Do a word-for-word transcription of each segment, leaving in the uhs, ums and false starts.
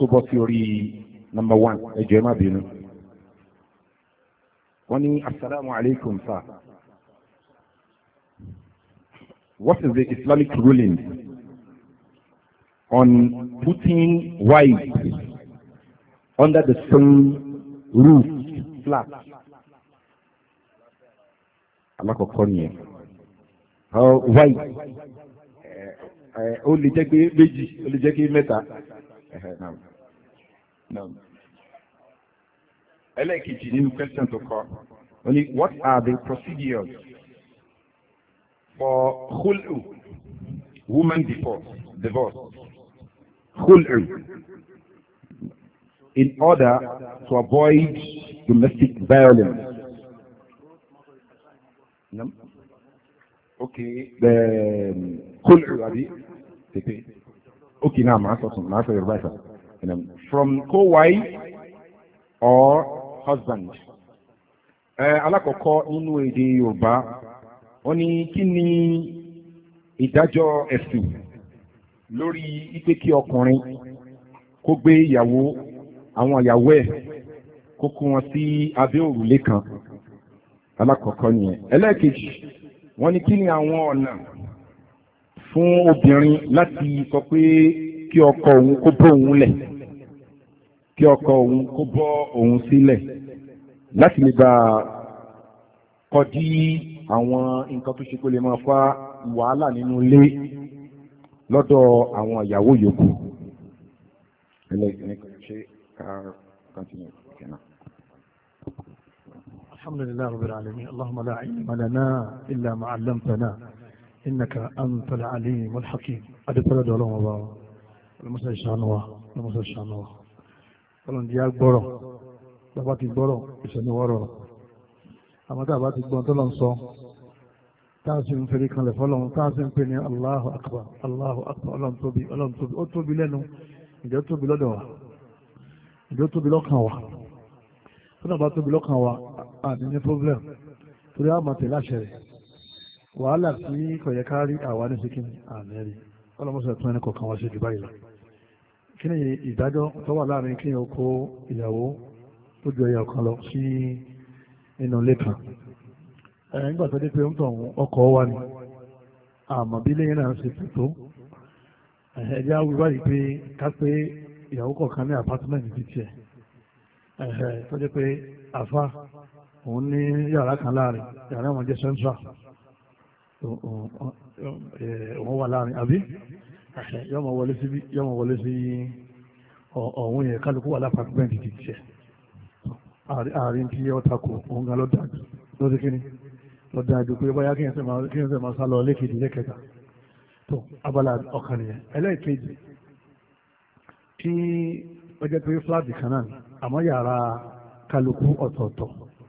tó bọ́ sí orí number one ẹ jọ̀ọ́ ẹ má bínú. wọ́n ní asalaamu alaykum sir. What is the Islamic ruling on putting wives under the same roof flat? Alákọ̀ọ́kọ́ nìyẹn. Wife ó lè jẹ́ pé méjì ó lè jẹ́ pé mẹ́ta. Ẹlẹ́ẹ̀kejì nínú question tó kọ ó ní what are the procedures for khul'u, woman divorce, divorce, khul'u, in order to avoid domestic violence? No? Okay, the khul'u, abi? Okay, now I'm asking, I'm asking your advice. From co-wife or husband? Alákọ̀ọ́kọ́ nínú èdè Yorùbá wọ́n ní kí ni ìdájọ́ ẹ̀sìn lórí ipe kí ọkùnrin kó gbé ìyàwó àwọn ìyàwó ẹ̀ kó kó wọn sí abẹ́ òrùlé kan. Alákọ̀ọ́kọ́ nìyẹn. Ẹlẹ́ẹ̀kejì wọ́n ní kí ni àwọn ọ̀nà fún obìnrin láti sọ pé kí ọkọ òun kó bọ́ òun lẹ̀ kí ọkọ òun kó bọ́ òun sílẹ̀ láti lè bá kọjí àwọn nǹkan tó ṣe kó lè máa fa wàhálà nínú ilé lọ́dọ̀ àwọn ìyàwó yòókù. alhamdulillah rabbil alamin allahumma la ilma lana illa ma 'allamtana innaka antal alimul hakim. adúpẹ́ lọ́dọ̀ ọlọ́run ọba ọlọ́mọṣẹ́ ìṣàánú wa ọlọ́mọṣẹ́ ìṣàánú wa ọlọ́run di agbọ́rọ̀ bàbá ti gbọ́rọ̀ ìṣẹ́niwọ́rọ̀ àmọ́ tá a bá ti gbọ́n tó lọ sọ táà sí ń fẹ́rí kanlẹ̀ fọ́lọ́run táà sí ń pè ní Allahu Akbar Allahu Akbar ọlọ́run tóbi ọlọ́run tóbi ó tóbi lẹ́nu ìjọ tóbi lọ́dọ̀ wa ìjọ tóbi lọ́kàn wa tó náà bá tóbi lọ́kàn wa àti ní problem torí a máa tẹ̀lé àṣẹ rẹ̀ wàhálà tí kò yẹ ká rí àwa ní síkìn àmẹ́rí ọlọ́mọṣẹ́ tún ẹni kọ̀ọ̀kan wá sí jù báyìí lọ. kí ni ìdájọ́ tó wà láàrin kí o kó ìyàwó tó ju ẹyà kan lọ sí inú ilé kan nígbà tó dé pé ń tọ̀hún ọkọ̀ wà ní àmọ́ bí lẹ́yìn náà ṣe tó ẹ̀jẹ̀ awí báyìí pé ká pé ìyàwó kọ̀ọ̀kan ní apátímẹ́ǹtì ti tiẹ̀ tó jẹ́ pé àfa òun ní yàrá kan láàrin yàrá wọn jẹ́ central òun wà láàrin àbí yọmọ wọlé sí yọmọ wọlé sí ọ̀hún yẹn kálukú wà lápátímẹ́ǹtì ti tiẹ̀ àárín tí ó takò òun gan lọ́dájú lórí kíní lọ́dájú pé báyá kí n sẹ́ máa sá lọ lékèdè lẹ́kẹta tó abala ọkàn nìyẹn. ẹlẹ́ẹ̀kejì kí ó jẹ́ pé fúláàtì kan náà àmọ́ yàrá kálukú ọ̀tọ̀ọ̀tọ̀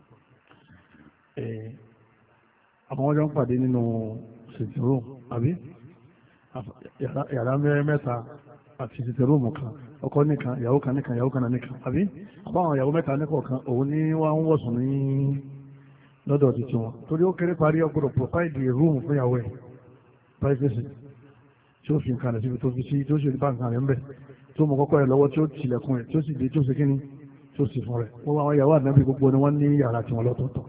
àmọ́ wọ́n jọ ń pàdé nínú sitting room àbí yàrá mẹ́ta àti sitting room kan ọkọ nìkan ìyàwó kan nìkan ìyàwó kan nìkan àbí àbáwọn ìyàwó mẹ́ta nìkọ̀ọ̀kan òun ní wọ́n ń wọ̀sùn ní lọ́dọ̀ títí wọn torí ó kéré parí ọgbọ́dọ̀ provide a room fún ìyàwó ẹ̀ privacy tí ó fi nǹkan rẹ̀ síbi tó fi sí tí ó sì rí bá nǹkan rẹ̀ ń bẹ̀ tí ó mọ kọ́kọ́ rẹ̀ lọ́wọ́ tí ó tilẹ̀kùn rẹ̀ tí ó sì dé tí ó sì kíní tí ó sì fún rẹ̀ wọ́n àwọn ìyàwó ànábì gbogbo ni wọ́n ní yàrá tiwọn lọ́tọ̀ọ̀tọ̀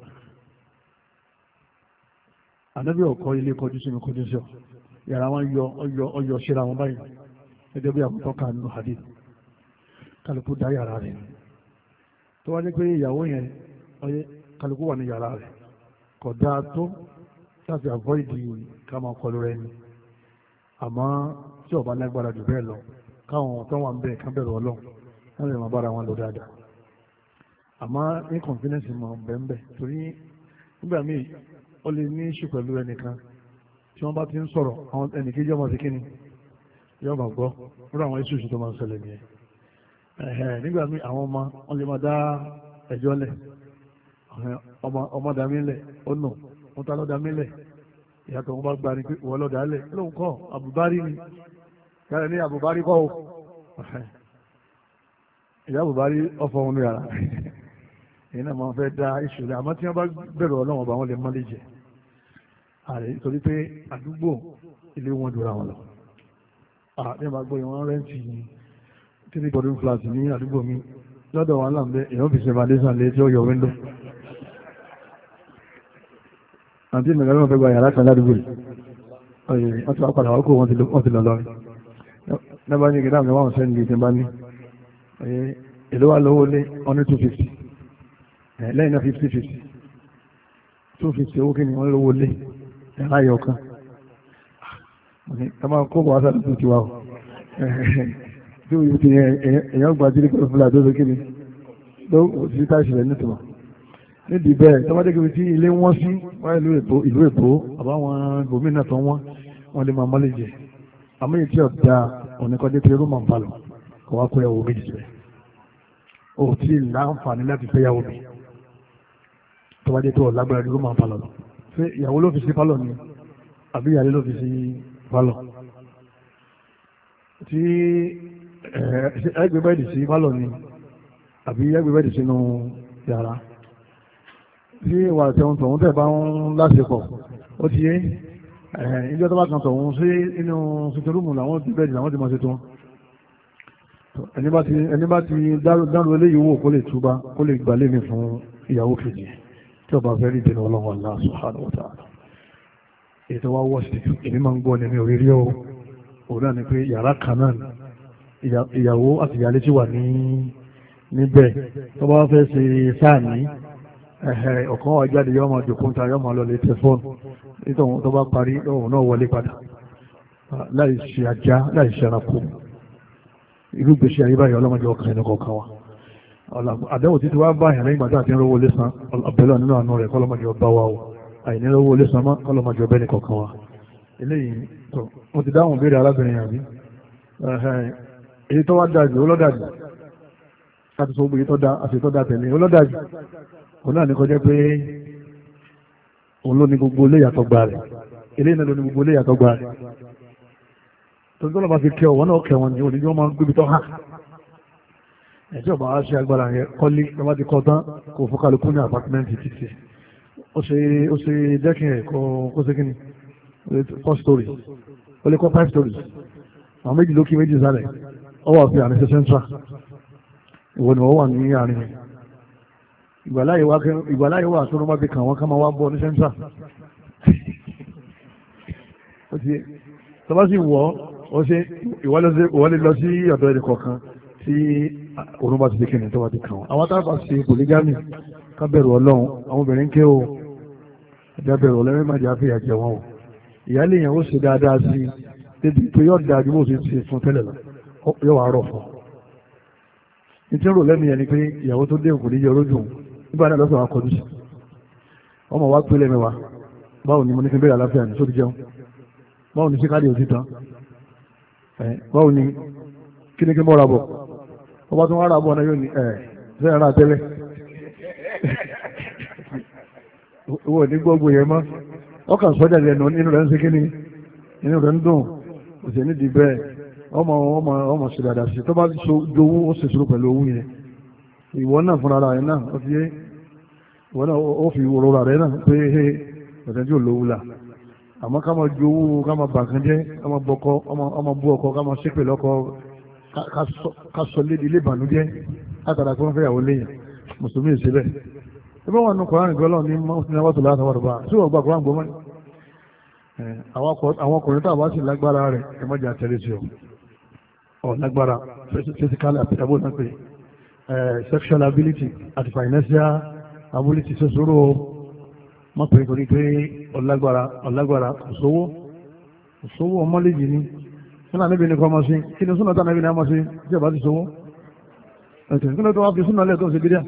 ànábì ọkọ ilé kọjú sí mi kọjú sí ọ yàrá wọn yọ ọyọ ọyọ síra wọn báyìí gẹ́gẹ́ bí àkótọ́ kan nínú hadith kálukú dá yàrá rẹ̀ tó wá ní pé ìyàwó yẹn ọyẹ kálukú wà ní yàrá rẹ̀ kò dáa tó láti avoid ká máa kọlu rẹ̀ ni àmọ́ tí ọba lágbára jù bẹ́ẹ̀ lọ káwọn tó wà ń bẹ̀ ká bẹ̀rù ọlọ́run wọ́n lè máa bára wọn lọ dáadáa àmọ́ ní confidence mọ̀ bẹ́ẹ̀ torí nígbà míì ó lè ní ṣù pẹ̀lú ẹnìkan tí wọ́n bá ti ń sọ̀rọ̀ àwọn ẹnìkejì ọmọ sí kíni yóò máa gbọ́ lórí àwọn iṣu ìṣù tó máa ń ṣẹlẹ̀ nìyẹn nígbà míì àwọn ọmọ wọn lè máa dá ẹjọ́ lẹ̀ ọmọ dàmí lẹ̀ ó nù wọ́n ta lọ́ dàmí lẹ̀ ìyàtọ̀ wọn bá gba ni pé wọ́n lọ́ dà lẹ̀ lóun kọ́ àbùbárí ni yàrá ní àbùbárí kọ́ o ìyá àbùbárí ọ̀fọ̀ wọn yàrá èyí náà máa fẹ́ dá iṣu lẹ̀ àmọ́ tí wọ́n bá bẹ̀rù ọlọ́run ọba wọn lè mọ́lé jẹ ààrẹ nítorí pé àdúgbò ilé wọn dúra wọn lọ ní ọba gbọ́ ìwọ̀n rẹ́ǹtì three bedroom flat ní àdúgbò mi lọ́dọ̀ wọn láǹbẹ́ èèyàn fi ṣe foundation lé tí ó yọ window àti ìmọ̀lẹ́ wọn fẹ́ gba yàrá kan ládùúgbò yìí ọ̀yẹ̀ wọ́n ti wá padà wá kó wọ́n ti lọ lọ́rin nígbà ní ìgbà mẹ́wàá ọ̀sẹ́ ní ìgbà ní èlò wà lówó lé one two fifty lẹ́yìn náà fifty fifty two fifty owó kí ni wọ́n lówó lé ẹ̀rá yọ̀ kan ẹ máa kó bọ̀ wá sáré tó ti wá o tí ó ti èèyàn gba jírí pẹ̀lú fúlà tó sókè ní ló sí táìsì rẹ̀ nítumọ̀ nídìí bẹ́ẹ̀ tọ́wọ́dé kìí tí ilé wọ́n sí wáyé ìlú èbó ìlú èbó àbáwọn gómìnà tó wọ́n wọ́n lè máa mọ́lẹ̀ jẹ àmọ́ èyí tí ọ̀dà òníkọ́dé pé rúmọ̀ ń balọ̀ kò wá kó yàwó méjì síbẹ̀ ó tí ì láǹfààní láti fẹ́ yàwó mi tọ́wọ́dé tó lágbára ní rúmọ̀ ń balọ̀ lọ ṣé ìyàwó ló fi sí pálọ̀ ni àbí ìyàlé ló fi sí pálọ̀ tí ẹgbẹ́ bẹ́ẹ̀dì sí pálọ̀ ni àbí ẹgbẹ́ bẹ́ẹ̀dì sínú yàrá tí ìwà tẹ̀hún tọ̀hún tẹ̀ bá ń láṣepọ̀ ó ti yé ìjọ tó bá kan tọ̀hún sí inú sitorúmù làwọn ti bẹ́ẹ̀dì làwọn ti máa ṣe tó ẹni bá ti dárò eléyìí wò kó lè túbá kó lè gbà lémi fún ìyàwó kejì tí ọba fẹ́ rí ìdènà ọlọ́run Allah subhanahu wa ta'ala ètò wa wọ́ sí èmi máa ń gbọ́ ní mi ò rí rí o òun náà ni pé yàrá kan náà ìyàwó àti ìyálé tí wà ní níbẹ̀ tó bá fẹ́ ṣe sáà ní ọ̀kan wà jáde yọ́ máa jòkó ta yọ́ máa lọ lè tẹfọ́ọ̀nù nítorí tó bá parí ọ̀hún náà wọlé padà láì ṣe ajá láì ṣe ẹranko irúgbèsè ayé báyìí ọlọ́mọdé ọkàn ẹni kọ̀ọ̀kan wa àdéhùn títí wá báyìí lẹ́yìn ìgbà tí àti ń rówó lé san ọ̀bẹ̀lẹ̀ nínú àánú rẹ̀ kọ́lọ́mọdé ọba wa o àìní rówó lé san mọ́ kọ́lọ́mọdé ọbẹ̀ ní kọ̀ọ̀kan wa eléyìí tó mo ti dáhùn béèrè arábìnrin àbí èyí tó wá dájú olódàjú láti sọ gbogbo èyí tó dá àti tó dá tẹ̀lé olódàjú òun náà ní kọjá pé òun ló ní gbogbo ilé ìyàtọ̀ gbà rẹ̀ eléyìí náà ló ní gbogbo ilé ìyàtọ̀ gbà rẹ̀ tó tó lọ́ba fi kẹ́ ọ̀wọ́n náà kẹ́ wọn ní òní wọ́n máa ń gbébi tó hà ẹ̀jẹ̀ ọba á ṣe agbára yẹn kọ́lé lọ́ba ti kọ́ tán kò fún kálukú ní àpátímẹ́ǹtì títì ó ṣe ó ṣe dẹ́kin ẹ̀ kó ṣe kíni four stories ó lè kọ́ five stories àwọn méjì lókè méjì sálẹ̀ ó wà fi àrùn ṣe central ìwọ ni wọ́n wà ní àárín yẹn ìgbàláyé wà tó ló má fi kàn wọ́n ká máa wá bọ́ ní central ó ti tọ́bá sì wọ́ ó ṣe ìwọlé lọ sí ọ̀dọ̀ ẹni kọ̀ọ̀kan tí òun bá ti fi kìnnì tó bá ti kàn wọ́n àwọn tábà ṣe polygamy ká bẹ̀rù ọlọ́run àwọn obìnrin ké o ẹ̀dá bẹ̀rù ọlọ́run má jẹ́ àfihàn jẹ wọn o ìyáálé yẹn ó ṣe dáadáa sí débi pé yóò dáa ju bó ṣe ṣe fún tẹ́lẹ̀ lọ yóò wá rọ̀ fún ní tí ń rò lẹ́nu yẹn ni pé ìyàwó tó dé òkú níjẹ́ olójú nígbà náà lọ́sọ̀ akọ̀dù sí ọmọ wa pé lẹ́mẹ̀wá báwo ni mo ní kí n bẹ̀rẹ̀ àláfíà ní sóti jẹun báwo ni síkádì òsì tán báwo ni kí ni kí n bọ́ ra bọ̀ ọba tó wá ra bọ̀ náà yóò ní ẹ̀ sẹ́yìn ara tẹ́lẹ̀ owó ní gbogbo yẹn mọ́ ọkàn sọ́jà lẹ́nu inú rẹ̀ ń ṣe kíni inú rẹ̀ ń dùn òsì nídìí bẹ́ẹ̀ ọmọ ọmọ ọmọ ṣe dáadáa sí tó bá jowó ó sì sùúrù pẹ̀lú owó yẹn ìwọ náà fúnra rẹ̀ náà ó ti yé ìwọ náà ó fi òrora rẹ̀ náà pé ọ̀tẹ́jú olówó la àmọ́ ká máa jowó ká máa bàkan jẹ́ ká máa bọ́kọ ọmọ bú ọkọ ká máa ṣépè lọ́kọ ká sọ lédi ilé ìbànújẹ́ látara kí wọ́n fẹ́ yàwó léyìn mùsùlùmí ìṣẹ́bẹ̀ ẹgbẹ́ wọn nù kọ́ránì gbọ́lọ́ ní mọ́sílẹ̀ wọ́n tó láti wọ́n rọ̀bá tí wọ́n gbà kọ́ránì gbọ́mọ́ ní àwọn ọkùnrin tó àbá sì lágbára rẹ̀ ẹ mọ́jà tẹ̀lé sí ọ lágbára physical ability náà pé sexual ability àti financial ability ṣe sọ̀rọ̀ mọ́ pé torí pé ọlágbára ọlágbára òṣòwò òṣòwò ọmọlẹ́jì ni súnà níbi ní kọ́ ọmọ sí kí ni súnà tá níbi ní ọmọ sí tí ọba ti ṣòwò ẹ̀tẹ̀ kí ló tó wá fi súnà lẹ́ẹ̀ tó ń ṣe bídíà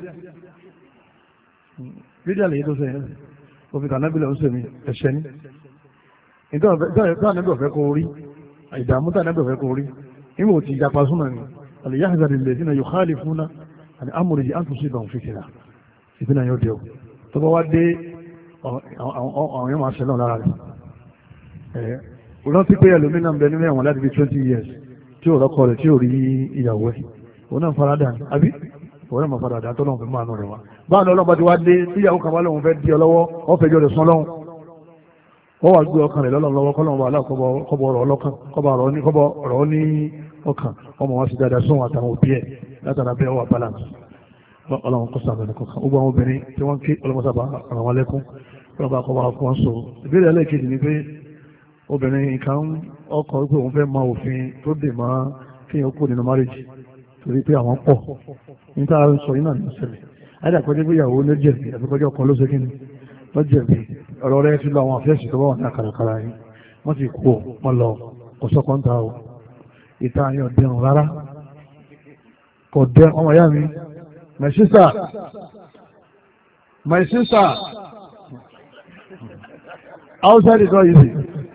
bídíà lèyí tó ṣe yẹn òfin kà nábìlẹ̀ ń ṣe mi ẹ̀ṣẹ̀ ní ìtọ́ ànábì ọ̀fẹ́ kó rí ìdààmú tá ànábì ọ̀fẹ́ kó rí nígbà tí ìjàpá súnà ni àlè yáhà zàdì lè sínú yóò hálì fúnná àti amúrì yìí àtúnṣe ìbọn fìtìlà ìpínlẹ̀ yóò dé o tó bá wá dé àwọn yóò máa ṣẹlẹ̀ lára rẹ̀ ọ̀rọ̀ tí pé ẹlòmínà ń bẹ nínú ẹ̀wọ̀n láti fi twenty years tí ò rọ́kọ rẹ̀ tí ò rí ìyàwó ẹ̀ òun náà faradà ní àbí òun náà máa faradà tó lọ́wọ́ fi máa nù rẹ̀ wá báwọn ní ọlọ́pàá ti wá dé tí ìyàwó kan bá lóun fẹ́ di ọ lọ́wọ́ wọ́n fẹ́ jọ rẹ̀ sán lọ́hùn wọ́n wá gbé ọkàn rẹ̀ lọ́lọ́ lọ́wọ́ kọ́lọ́wọ́ wà láàkọ́bọ̀ ọ̀rọ̀ ọlọ́kàn kọ́bọ̀ ọ̀rọ̀ ní ọkàn ọmọ wọn sì dáadáa sóhun àtàwọn òbí ẹ̀ látara bẹ́ẹ̀ wà balance ọlọ́run kó sàmì nìkan kan gbogbo àwọn obìnrin tí wọ́n ké ọlọ́mọsábà ràn wọ́n lẹ́kún ọlọ́ba kọ́ bá fún wọn sọ ìbéèrè ẹlẹ́ẹ̀kejì ni pé obìnrin kan ọkọ̀ wípé òun fẹ́ mọ òfin tó dè mọ́ kéèyàn kú nínú márèjì torí pé àwọn pọ̀ níta sọ yín náà ní ìṣẹ̀lẹ̀ àdàkọ́jẹ́ pé ìyàwó ló jẹ̀bi àbíkọ́jọ́ kan ló ṣe kí ni ló jẹ̀bi ọ̀rọ̀ rẹ̀ ti lọ àwọn àfẹ́sì tó bá wà ní àkàràkàrà yìí wọ́n ti kú wọn lọ kò sọ́kọ́ ń ta o ìta yẹn dẹrùn rárá kò dẹ ọmọ ìyá mi my sister my sister outside is not easy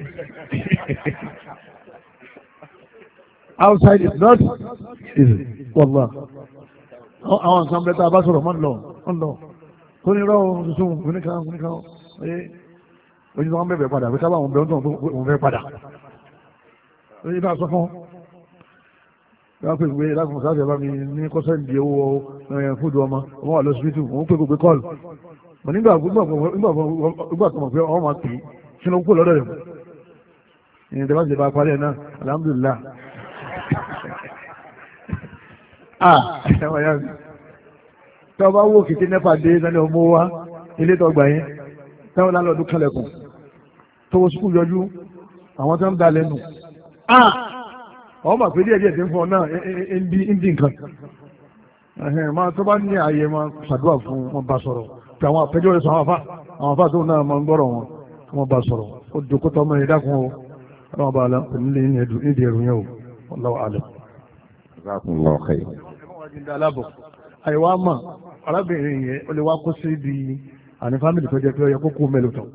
outside is not easy wallah àwọn nǹkan bẹ́ẹ̀ tá a bá sọ̀rọ̀ mọ́ ń lọ ń lọ tó ní rọ́ọ̀ tuntun oníkan oníkan ẹ ojú tó wọ́n bẹ̀rẹ̀ padà pé sábà wọn bẹ̀rẹ̀ tó wọn fẹ́ padà ojú bá sọ fún wọ́n pè pé lákùnrin sáfẹ́ bá mi ní kọ́sẹ́ǹdì owó fúdù ọmọ ọmọ wà lọ́sibítù òun pè gbogbo kọ́ọ̀lù mọ̀ nígbà nígbà tó mọ̀ pé ọmọ máa pè é sínú kó lọ́dọ̀ rẹ̀ ìyẹn tẹ́ bá ṣe bá parí ẹ̀ náà alhamdulillah ah ẹ̀wọ̀n yá mi tí wọ́n bá wó kìtì nẹ́pà dé náà ní ọmọ wa ilé tó gbà yẹn táwọn lálọ́ọ̀dún kalẹ̀kùn tó wọ́n sukùl yọjú àwọn tó ń da lẹ́nu ah àwọn máa pè díẹ̀ díẹ̀ tí ń fún ọ náà ń di nǹkan máa tó bá ní ààyè máa ṣàdúrà fún wọn bá sọ̀rọ̀ pé àwọn àpẹjọ́ rẹ̀ sọ àwọn afá àwọn afá tó náà máa ń gbọ́rọ̀ wọn kí wọ́n bá sọ̀rọ̀ ó dòkó tó ọmọ yẹn dákun o ọlọ́wọ́n bá kò ní lè nídìí ẹrù yẹn o wallahu a'lam. àìwá mà arábìnrin yẹn ó lè wá kó sí ibi àní fámìlì tó jẹ́ pé ó yẹ kó kú mélòó tán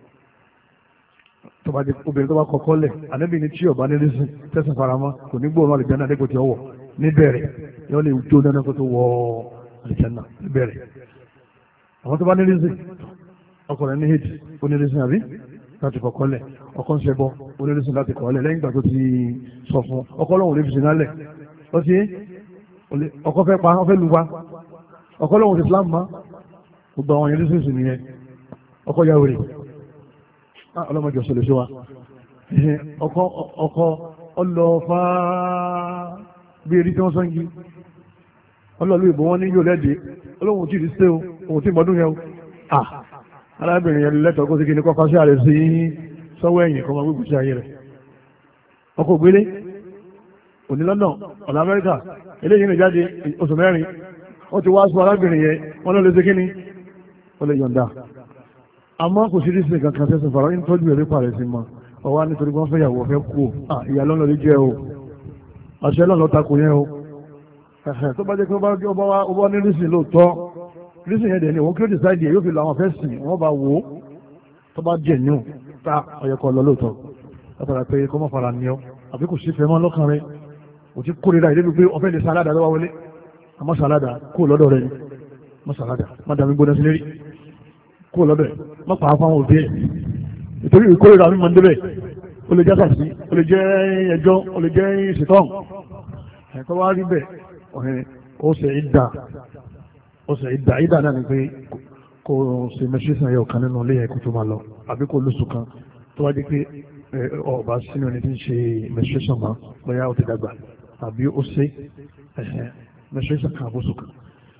tó bá di obìnrin tó bá kọ́kọ́ lẹ̀ ànábì ní tí ọba nílé sí tẹ̀sán faramọ́ kò ní gbóòórùn àlìjáná dẹ́gbò tí ó wọ̀ níbẹ̀rẹ̀ yóò lè jó dáná kó tó wọ àlìjáná níbẹ̀rẹ̀ àwọn tó bá nílé sí ọkùnrin ní hate onílé sí àbí láti kọ́kọ́ lẹ̀ ọkọ̀ ń ṣẹbọ onílé sí láti kọ́ lẹ̀ lẹ́yìn ìgbà tó ti sọ fún ọkọ̀ lọ́wọ́ lè fi sin nálẹ̀ ó ti ọkọ̀ fẹ́ pa ọ fẹ́ lu wa ọkọ̀ lọ́wọ́ ti Islam ma gbogbo àwọn yẹn ní sísìn nìyẹn ọkọ̀ yà wèrè ọlọ́mọdé ọ̀sẹ̀ lè ṣe wa ọkọ̀ ọkọ̀ ọlọ́fà bí erí tí wọ́n sọ́ngi ọlọ́lú ìbò wọn ní yóò lẹ́dẹ̀ẹ́ ọlọ́run tí ì ṣe o òun tí mọ́dún yẹn o ah arábìnrin yẹn lẹ́tọ̀ọ́ kó sí kí ní kọ́kọ́ sí ààrẹ sí sọ́wọ́ ẹ̀yìn kọ́ máa gbégbé sí ayé rẹ̀ ọkọ̀ ògbélé òní lọ́nà ọ̀nà Amẹ́ríkà eléyìí ní jáde oṣù mẹ́rin wọ́n ti wá sọ arábìnrin yẹn wọ́n lọ́ọ́ lè ṣe kí ni ó lè yọ̀ǹda àmọ́ kò sí rísìn kankan tẹ́sán fara ń tọ́jú ẹ̀rí pàrẹ̀ sí ma ọwá nítorí wọ́n fẹ́ yàwó fẹ́ kú o ìyá lọ́nà lè jẹ́ o àṣẹ lọ́nà takò yẹn o tó bá jẹ́ pé ó bá ní rísìn lóòótọ́ rísìn yẹn dẹ̀ ni òun kí ó ti sáìdì ẹ̀ yóò fi lọ àwọn fẹ́ sìn wọ́n bá wò ó tó bá jẹ̀ ní o ta ọ̀yẹ̀kọ̀ lọ lóòótọ́ látara pé kọ́ mọ́ fara ní ọ àbí kò sí fẹ́ mọ́ lọ́kàn rẹ kò ti kórira ìdí pé ọfẹ́ lè sàládà lọ́wọ́ wọlé àmọ́ sàládà kó lọ́dọ̀ rẹ ni mọ́ sàládà má dàmí gbóná sí lérí kó lọ́dọ̀ ẹ̀ má pàá fáwọn òbí ẹ̀ nítorí ìkórira mi máa ń débẹ̀ ó lè jẹ́ sàṣì ó lè jẹ́ ẹjọ́ ó lè jẹ́ ìṣètọ́n ẹ̀kọ́ wá rí bẹ́ẹ̀ ọ̀hìn ó ṣe ìdá ó ṣe ìdá ìdá náà ni pé kò ṣe mẹ́ṣíṣàn yẹ ọ̀kan nínú ilé ẹ̀kọ́ tó máa lọ àbí kò lóṣù kan tó wá di pé ọba sínú ẹni tí ń ṣe mẹ́ṣíṣàn máa bóyá ó ti dàgbà àbí ó ṣe mẹ́ṣíṣàn kan àbóṣù kan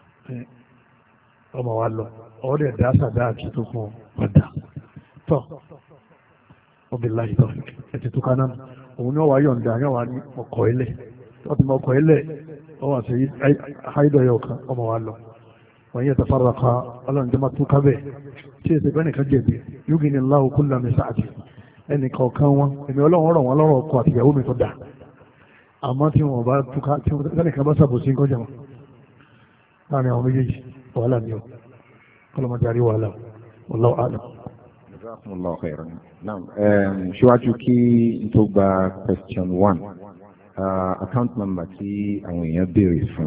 ọmọ wa lọ ọ̀rẹ́ ẹ̀dá sàdá àti tó fún padà tọ́ ọbẹ̀lá ìtọ́ ẹ̀tì tó ká náà òun náà wà yọ̀ǹda yọ̀ wá ní ọkọ̀ ilẹ̀ wọ́n ti mọ ọkọ̀ ilẹ̀ ọwọ́ àti haidọ̀yọ̀ kan ọmọ wa lọ wọ́n yẹ tafara ka ọlọ́run jẹ́ máa tún kábẹ̀ tí èsì bẹ́ẹ̀ nìkan jẹ̀bi yóò ní Allahu kulla min sa'ati ẹnì kọ̀ọ̀kan wọn èmi ọlọ́run rọ̀ wọn lọ́rọ̀ ọkọ̀ àti ìyàwó mi tó dà àmọ́ tí wọn bá túká tí wọn nìkan bá sàbòsí nǹkan jẹun láàrin àwọn méjèèjì wàhálà ni ó kọlọmọ jàrí wàhálà wallahu a'lam. Jazakumullahu khairan. Now, ṣíwájú kí n tó gba question one uh, account number tí àwọn èèyàn béèrè fún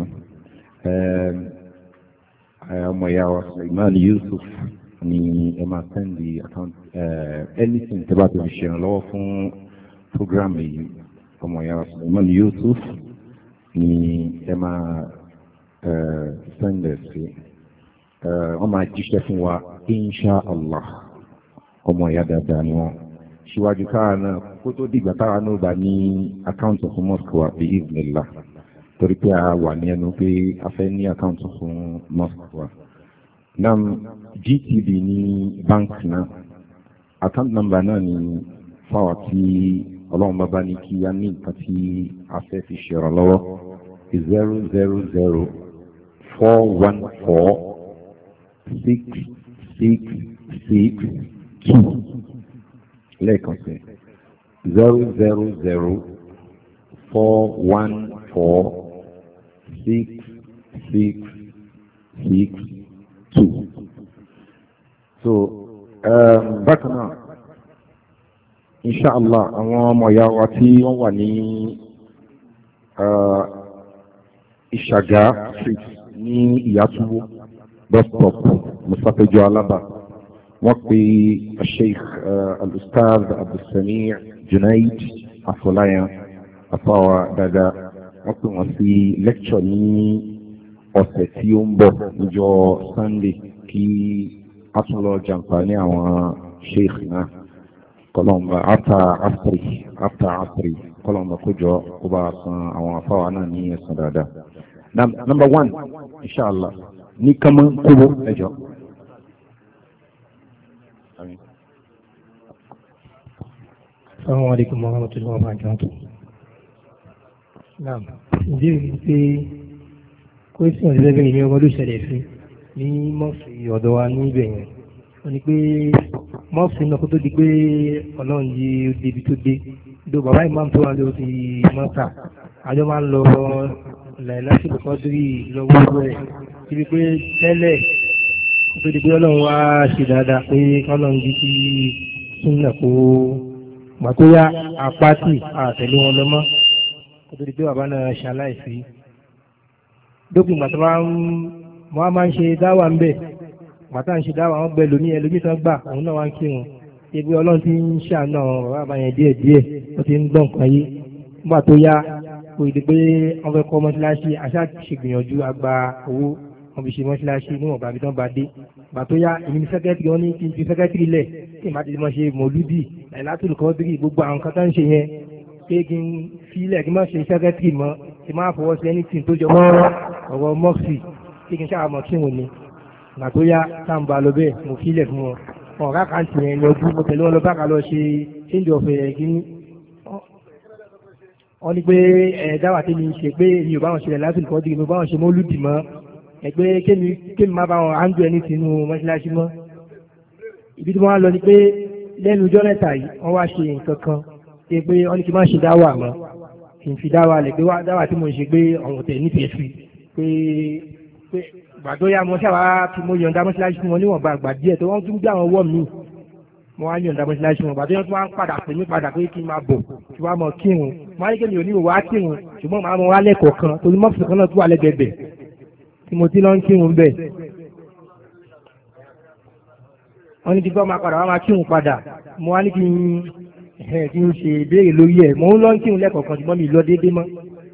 ọmọ ìyá wa Suleiman Yusuf ni ẹ máa send the account anything tẹ́ bá tó fi ṣèrànlọ́wọ́ fún program yìí ọmọ ìyá wa Suleiman Yusuf ni ẹ máa send ẹ̀ sí wọ́n máa jíṣẹ́ fún wa insha Allah ọmọ ìyá dáadáa ni wọ́n síwájú káà náà kó tó dìgbà táwa náà bá ní àkáǹtì fún mosque wa bí ìgbìnlá torí pé a wà ní ẹnu pé a fẹ́ ní àkáǹtì fún mosque wa. nam G T B ní báńkì náà account number náà ní fáwọn tí ọlọ́run bá bá ní kí a ní nǹkan tí a fẹ́ fi ṣèrànlọ́wọ́ zero zero zero four one four six six six two lẹ́ẹ̀kan sí zero zero zero four one four six six six two. so bákan náà inshallah àwọn ọmọ ìyá wa tí wọ́n wà ní ìṣàgá street ní ìyàtúwó bus stop musapejo alaba wọ́n pe sheikh al-ustaz abdulsami junaid afọláyan afọwà dada wọ́n pè wọ́n sí lecture ní ọ̀sẹ̀ tí ó ń bọ̀ níjọ́ sunday kí a tún lọ jàǹfààní àwọn sheikh náà kọlọmba after after after after kọlọmba kójọ kó bá san àwọn afáwa náà ní ẹ̀sán dáadáa. number one inshallah ní kama kóbó ẹjọ. Assalamu alaikum warahmatullahi wabarakatuh. Naam, ǹjẹ́ ìrìn pé kó sí ọ̀dẹ́ bẹ́ẹ̀ ní ọmọdé ṣẹlẹ̀ sí ní mọ́ọ̀sì ọ̀dọ̀ wa níbẹ̀ yẹn. Wọ́n ní pé mọ́ọ̀sì náà kó tó di pé ọlọ́run yí débi tó dé. Dó bàbá ìmáàmù tó wà ló ti mọ́ta. Àjọ máa ń lọ láìláṣí lọ́kọ́ dórí lọ́wọ́ rẹ̀. Ibi pé tẹ́lẹ̀ kó tó di pé ọlọ́run wá ṣe dáadáa pé ọlọ́run yí sí súnà kó gbàtóyá apáti àtẹ̀lé wọn lọ́mọ́ kó tó di pé bàbá náà ṣaláìsí. Dókùn gbàtọ́ máa ń wọ́n máa ń ṣe dáwà ń bẹ̀ gbàtà ń ṣe dáwà wọn gbẹ lómi ẹlòmí tán gbà òun náà wá ń kírun ebi ọlọ́run ti ń ṣàánú bàbá àbáyẹn díẹ̀ díẹ̀ ó ti ń gbọ̀n kan yé nígbà tó yá kò ìdí pé wọ́n fẹ́ kọ́ mọ́ṣáláṣí àṣà ṣègbìyànjú àgbà owó wọn fi ṣe mọ́ṣáláṣí níwọ̀n bàbí tán bá dé gbà tó yá èmi ní sẹ́kẹ́tìrì wọn ní kí n fi sẹ́kẹ́tìrì lẹ̀ kí n má ti mọ̀ ṣe mọ̀lúdì láìlátùlù kọ́dírì gbogbo àwọn kan tó ń ṣe yẹn pé kí n filẹ̀ kí n má ṣe sẹ́kẹ́tìrì mọ́ kí n má fọwọ́ sí anything tó jọ mọ́ ọ̀rọ̀ mọ́ọ̀sì kí n ṣáà mọ̀ kí wọn ni gbà tó yá táǹbà lọ bẹ́ẹ̀ mo filẹ̀ fún wọn ọ̀rá kàǹtì yẹn lọ́dún mo tẹ̀lé wọn lọ bá kà lọ ṣe change of ẹ̀gíní wọ́n ní pé ẹ̀ẹ́dáwà tí mi ṣe pé mi ò bá wọn ṣe láìlátùlù kọ́dírì mi ò bá wọn ṣe mọ́lúdì mọ́ ẹgbẹ́ kémi kémi má bá wọn áńdù ẹni tinú mọ́ṣáláṣí mọ́ ibi tí wọ́n á lọ ni pé lẹ́nu ọjọ́ mẹ́ta yìí wọ́n wá ṣe nǹkan kan ṣe pé wọ́n ní kí n má ṣe dáwà mọ́ kì í fi dáwà lẹ̀ pé dáwà tí mo ṣe pé ọ̀rọ̀ tẹ̀ nífẹ̀ẹ́ sí pé pé gbàdó yá mo ṣàwá tí mo yọ̀ǹda mọ́ṣáláṣí fún wọn níwọ̀nba àgbà díẹ̀ tó wọ́n tún gbé àwọn ọwọ́ mi mo wá yọ̀ǹda mọ́ṣáláṣí wọn gbàdó yẹn tún wá ń padà pè mí padà pé kí n máa bọ̀ kí wọ́n á mọ kírun mo á ní kémi ò ní ìwà kírun ṣùgbọ́n màá mọ wá lẹ́kọ̀ọ́ kan torí mọ́ọ̀sì kan náà tún wà lẹ́gbẹ̀ẹ́ tí mo ti lọ ń kírun bẹ́ẹ̀. wọ́n ní kí gbọ́ máa padà wá máa kírun padà mo wá ní kí n kí n ṣe ìbéèrè lórí ẹ̀ mo ń lọ ń kírun lẹ́kọ̀ọ̀kan ṣùgbọ́n mi lọ déédéé mọ́.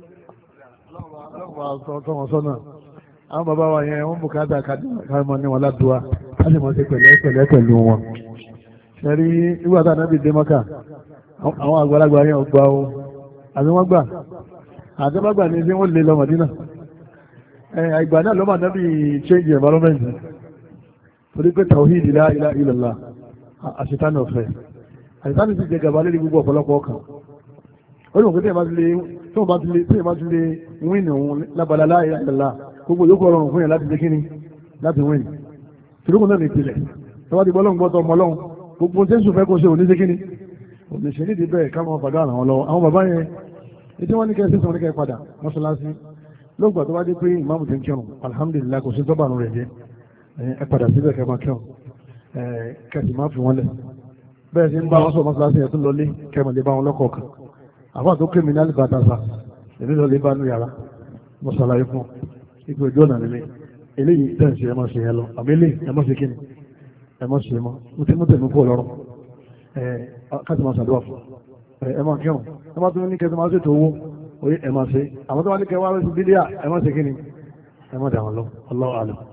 àwọn bàbá wa yẹn wọ́n bùkátà káàmọ́ ní wọn ládùúwà láti mọ̀ sí pẹ̀lẹ́ pẹ̀lẹ́ pẹ̀lú wọn. ṣẹ́rí nígbà tá ànábì dé Mákà àwọn àgbàlagbà yẹn ò gbà o àbí wọ́n gbà àtẹ́bàgbà ní sí wọ́n lè lọ Mádínà. àìgbà náà lọ́mọ ànábì change environment torí pé tawhid la ilaha illallah àṣetánì ọ̀fẹ́ àṣetánì ti jẹ gàba lórí gbogbo ọ̀pọ̀lọpọ̀ ọkàn ó ní òkúté tí wọ́n bá ti lè wíìnì òun lábala la ilaha illallah gbogbo yóò kọ́ ọ̀rọ̀ fún yẹn láti ṣe kíni láti wíìnì tìrúkù náà ní ìpìlẹ̀ tí wọ́n ti bọ́ lọ́hùn gbọ́tọ̀ ọmọ lọ́hùn gbogbo tí èsù fẹ́ kó ṣe òní ṣe kíni òní ṣe nídìí bẹ́ẹ̀ káwọn bàbá àwọn lọ́wọ́ àwọn bàbá yẹn ètí wọ́n ní kẹ́ sísan ní kẹ́ padà mọ́ṣáláṣí lóògbà tó bá dé pé ìmáàmù ti ń kírun alhamdulillah kò sí tọ́bànú rẹ̀ jẹ́ ẹ padà síbẹ̀ kẹ́ máa kírun kẹ́sì máa fi wọ́n lẹ̀ bẹ́ẹ̀ sí ń bá wọn sọ mọ́ṣáláṣí ẹ̀ tó lọlé kẹ́mọ̀ lè bá wọn lọ́kọ̀ọ̀kan àbá tó kémi ní alìbàtàṣà èmi lọ lè bá nú yàrá mọ́ṣáláṣí fún ipò ìjọ náà nílé eléyìí tẹ̀sí ẹ máa ṣe yẹn lọ àmì eléyìí ẹ máa ṣe kíni ẹ máa ṣe mọ́ mo ti mú tẹ̀mí kó lọ́rùn ẹ káàtì máa ṣàdúrà fún ẹ máa kírun ẹ máa tún ní kẹsì máa ṣètò owó oye ẹ máa ṣe àwọn tó wá ní kẹwàá lọ sí bídíà ẹ máa ṣe kíni ẹ máa dà wọn lọ Allahu a'lam.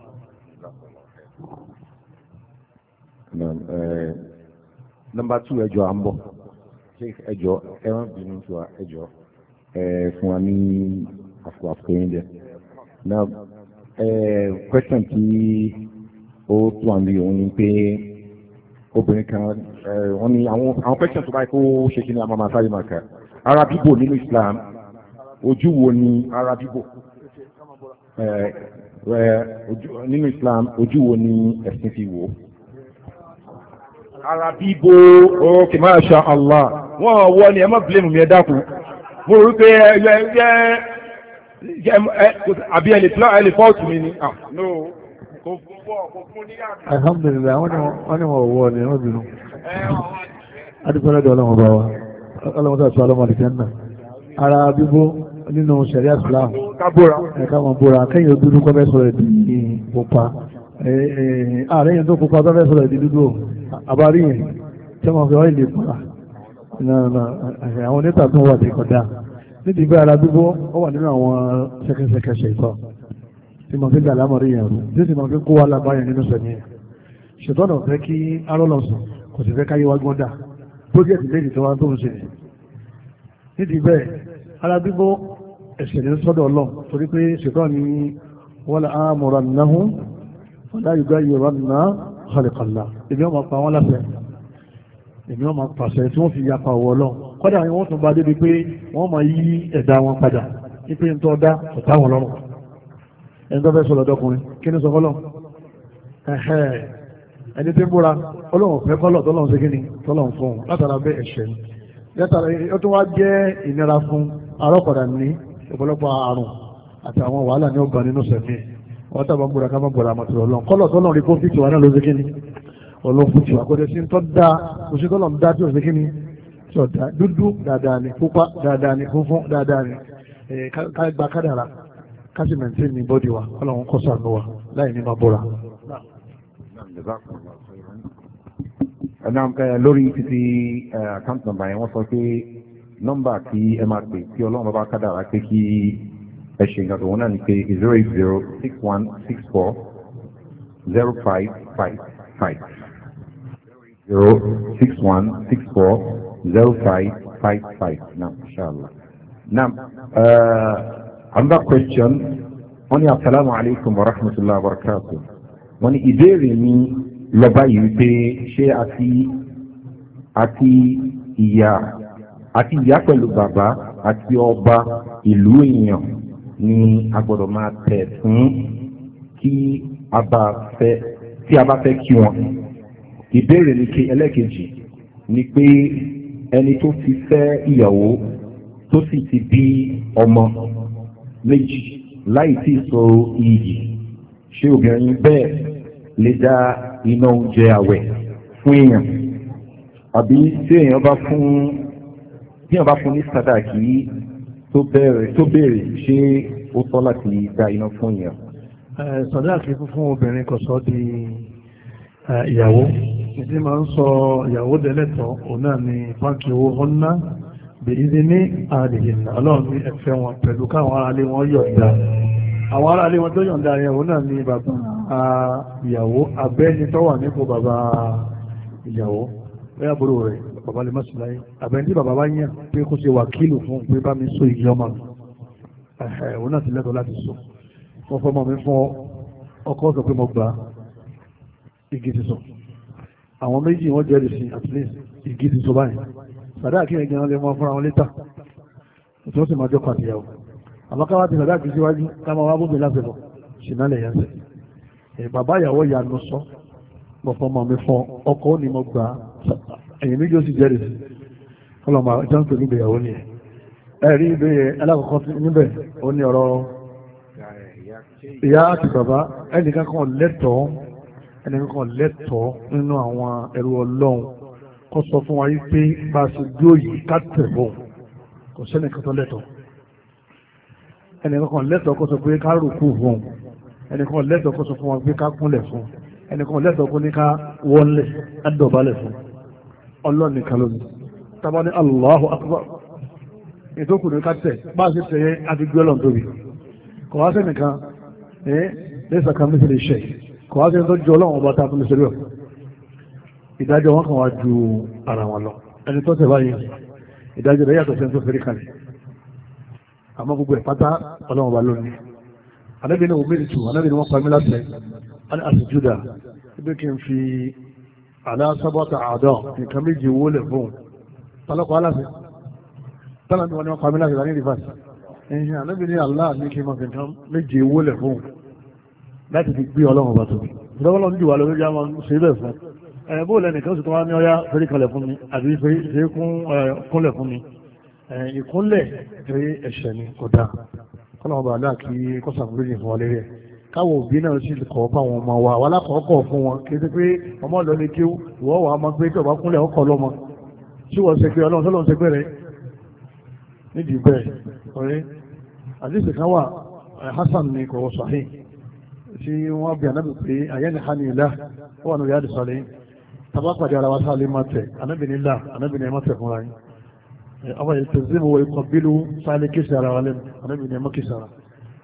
Number two ẹjọ́ à ń bọ̀ ẹjọ́ ẹran bínú tí wa ẹjọ́ ẹ fún wa ní àfọ àfọ yẹn dẹ. Now question tí ó tún àmì òun ni pé obìnrin kan wọ́n ní àwọn àwọn question tó báyìí kó ṣe kí ni àwọn máa sáré máa kà. Ara bíbò nínú Islam ojú wo ni ara bíbò nínú Islam ojú wo ni ẹ̀sìn fi wò. Ara bíbò okay masha Allah wọ́n wọ́ ni ẹ má blame mi ẹ dákun mo rò pé ẹ ẹ ẹ àbí ẹ lè ẹ lè fọ́ọ̀tù mi ni. No kò fún bọ́ kò fún ní àná. Alhamdulillah wọ́n ní wọ́n wọ́ ni wọ́n bínú. adúpẹ́lẹ́dọ̀ ọlọ́run bá wa ọlọ́run tó àti ọlọ́run àdìjẹ́ náà ara bíbó nínú sẹ̀ríà Islam ẹ̀ka wọn bóra kẹ́yìn dúdú kọ́ fẹ́ sọ̀rọ̀ ẹ̀dì pupa ààrẹ yẹn tó pupa tó fẹ́ sọ̀rọ̀ ẹ̀dì dúdú àbárí yẹn tí wọ́n fi ọ́ ìlè pa àwọn onítà tó wà ní kọjá nídìí bí ara bíbó ó wà nínú àwọn ṣẹkẹṣẹkẹ ṣètò tí mo fi ń dàlámọ̀ rí yẹn rú tí mo fi kó wa lábáyẹn nínú sẹ̀mí yẹn ṣètò ọ̀nà fẹ́ kí arọ́lọ́sùn kò sì fẹ́ káyé wá gbọ́n dà project méjì tó wá tó ń ṣe nídìí bẹ́ẹ̀ ara bíbó ẹ̀sẹ̀ ní sọ́dọ̀ ọlọ́run torí pé ṣètò ní wọ́n lè àmọ̀ràn náà wọ́n dá ìgbà yorùbá náà kọlẹ̀kọlá èmi ọmọ pa wọ́n láṣẹ èmi ọmọ pàṣẹ tí wọ́n fi yapa ọwọ́ ọlọ́run kọ́dà wọ́n tún bá débi pé wọ́n máa yí ẹ̀dá wọn padà wípé ń tọ́ dá ọ̀tá wọn lọ́rùn ẹni tó fẹ́ sọ lọ́dọ́kùnrin kí ni sọ fọ́lọ́ ẹni tí ń búra ọlọ́run fẹ́ kọ́lọ̀ tọ́lọ́run ṣe kí ni tọ́lọ́run fún un látara bẹ́ẹ̀ ẹ̀ṣẹ̀ ni látara ó tún wá jẹ́ ìnira fún arọ́pàdà ní ọ̀pọ̀lọpọ̀ àrùn àti àwọn wàhálà ní ọgbà nínú sẹ̀mí wọ́n tàbí ń búra ká má búra àmàtì ọlọ́run kọ́lọ̀ tọ́lọ́run rí fún fíìtì wa náà ló ṣe kí ni ọlọ́run fún tiwa kò dé sí tọ́ da kò sí tọ́lọ́run dá tí ò ṣe kí ni tí ò dá dúdú dáadáa ni pupa dáadáa ni funfun dáadáa ni ká gba kádàrà ká sì mẹ̀ntì ní bọ́dì wa ọlọ́run kọ́ sànú wa láì ní má búra. lórí títí account number yẹn wọ́n sọ pé nọ́mbà tí ẹ máa pè tí ọlọ́run bá kádàrá pé kí ẹ ṣe nǹkan tó wọ́n náà ní pé zero eight zero six one six four zero five five five zero six one six four zero five five five now inshallah. Now uh, another question wọ́n ní asalaamu alaykum wa rahmatullahi wa barakatuh wọ́n ní ìbéèrè mi lọ báyìí wípé ṣé àti àti ìyá àti ìyá pẹ̀lú bàbá àti ọba ìlú èèyàn ni a gbọ́dọ̀ máa tẹ̀ fún kí a bá fẹ́ tí a bá fẹ́ kí wọn. Ìbéèrè ní kí ẹlẹ́kejì ni pé ẹni tó ti fẹ́ ìyàwó tó sì ti bí ọmọ méjì láì tí ì sọ iyì ṣé obìnrin bẹ́ẹ̀ lè dá iná oúnjẹ àwẹ̀ fún èèyàn àbí tí èèyàn bá fún tí èèyàn bá fún ní sàdáàkì tó bẹ̀rẹ̀ tó bẹ̀rẹ̀ ṣé ó tọ́ láti dá iná fún èèyàn. sàdáàkì fún obìnrin kò sọ di ìyàwó ìdí máa ń sọ ìyàwó dẹ́lẹ́tọ̀ òun náà ni báńkì owó ọ̀nà bèyí ní àdìyàn ọlọ́run ní ẹ̀fẹ́ wọn pẹ̀lú káwọn aráalé wọn yọ̀ǹda àwọn aráalé wọn tó yọ̀ǹda yẹn òun náà ni bàbá ìyàwó abẹ́ni tó wà nípò bàbá ìyàwó bẹ́ẹ̀ àbúrò rẹ̀ bàbá lè má sí láyé abẹ́ni tí bàbá bá yàn pé kó ṣe wàkílù fún pé bá mi so igi ọmọ mi òun náà ti lẹ́tọ̀ọ́ láti so wọ́n fọmọ mi fún ọkọ sọ pé mo gbà igi ti sọ àwọn méjì wọ́n jẹ́rìí sí at least igi ti sọ báyìí sàdá kí ẹgbẹ́ wọn lè mọ fúnra wọn létà tí wọ́n sì máa jọ pàtìyàwó àmọ́ káwá ti sàdá kì í síwájú káwá wá bóbi lásìkò ṣìnà lè yẹn sẹ́ bàbá ìyàwó yanu sọ mo fọmọ mi fọ ọkọ ni mo gbà ẹ̀yìn méjì ó sì jẹ́rìí sí ọlọ́mọ àjọ ń pè níbi ìyàwó ni ẹ rí ibi alákọ̀ọ́kọ́ níbẹ̀ ó ní ọ̀rọ̀ ìyá àti bàbá ẹnìkan kan lẹ́tọ̀ọ́ ẹnìkan kan lẹ́tọ̀ọ́ nínú àwọn ẹrú ọlọ́run kó sọ fún wa yí pé bá a ṣe dúró yìí ká tẹ̀bọ̀ kò sẹ́ni kan tó lẹ́tọ̀ọ́ ẹnìkan kan lẹ́tọ̀ọ́ kó sọ pé ká rùkú fún ẹnìkan lẹ́tọ̀ọ́ kó sọ fún wa pé ká kúnlẹ̀ fún ẹnìkan lẹ́tọ̀ọ́ kó ní ká wọlé ká dọ̀bálẹ̀ fún ọlọ́run nìkan lónìí tábà ní Allahu Akbar ètò kùnú ká tẹ̀ bá a ṣe tẹ̀yẹ àti gbé ọlọ́run tóbi kò wá sẹ́nìkan ẹ́ lẹ́sà kan mẹ́sẹ̀ lè ṣe kò wá sẹ́ni tó jọ ọlọ́run ọba tá a fún lè ṣe rí ọ̀ ọlọ́run nìkan ló ní tábà ní Allahu Akbar ètò kùnú ká tẹ̀ bá a ṣe tẹ̀yẹ àti gbé ọlọ́run tóbi kò wá sẹ́nìkan ẹ́ lẹ́sà kan mẹ́sẹ̀ lè ṣe kò wá sẹ́ni tó jọ ọlọ́run ọba tá a fún lè ṣe rí ọ̀ ìdájọ́ wọn kàn wá ju ara wọn lọ ẹni tó tẹ̀ báyìí ìdájọ́ rẹ̀ yàtọ̀ sẹ́ni tó fẹ́rí kalẹ̀ àmọ́ gbogbo ẹ̀ pátá ọlọ́wọ́n bá lónìí anábì ní omi ìtù anábì ní wọ́n pa mí láti ẹ̀ àtijúdà ibi kí n fi aláṣàbọ̀tà àádọ́ nǹkan méjì owó lẹ̀ fún un tọ́lọ́kọ̀ aláṣẹ tọ́lọ́ ní wọn ni wọ́n pa mí láti ní rìfàsì ẹ̀yìn anábì ní Allah ní kí n máa fi nǹkan méjì owó lẹ̀ fún un láti fi gbé ọlọ́wọ́n bá tóbi ìdọ́wọ́lọ́ ní ìwà lórí já máa ń ṣe bẹ́ẹ̀ fún ẹ̀ bó lẹ́nu kan sì tó wá ní ọyá fẹ́rí kalẹ̀ fún mi àbí fẹ́rí kúnlẹ̀ fún mi ìkúnlẹ̀ fẹ́rí ẹ̀ṣẹ̀ ni kò dáa kọ́lọ́wọ́n bá dáa kí kọ́sàkúrò fún wa lérí ẹ̀ káwọn òbí náà sì kọ́ fáwọn ọmọ wa wà lákọ̀ọ́kọ̀ fún wọn kí é pé ọmọ lọ ní kí wọ́n wà á máa gbé tí ọba kúnlẹ̀ ọkọ̀ lọ́mọ tí wọ́n ṣe pé ọlọ́run sọ́lọ́run ṣe pé rẹ̀ nídìí bẹ́ẹ̀ ọ̀rẹ́ àdìsí kan wà Hasan ní kò wọ́n sahih tí wọ́n bí anábì pé àyẹ́nì hàn ilá wọ́n wà ní Riyadus Salihin tàbá pàdé ara wa sáà lè máa tẹ̀ anábì ní ilá anábì ní ẹ má tẹ̀ fúnra yín àwọn ètò ìzímù wọ ikọ̀ bílú sáà lè kéṣì ara wa lẹ́nu anábì ní ẹ má kéṣì ara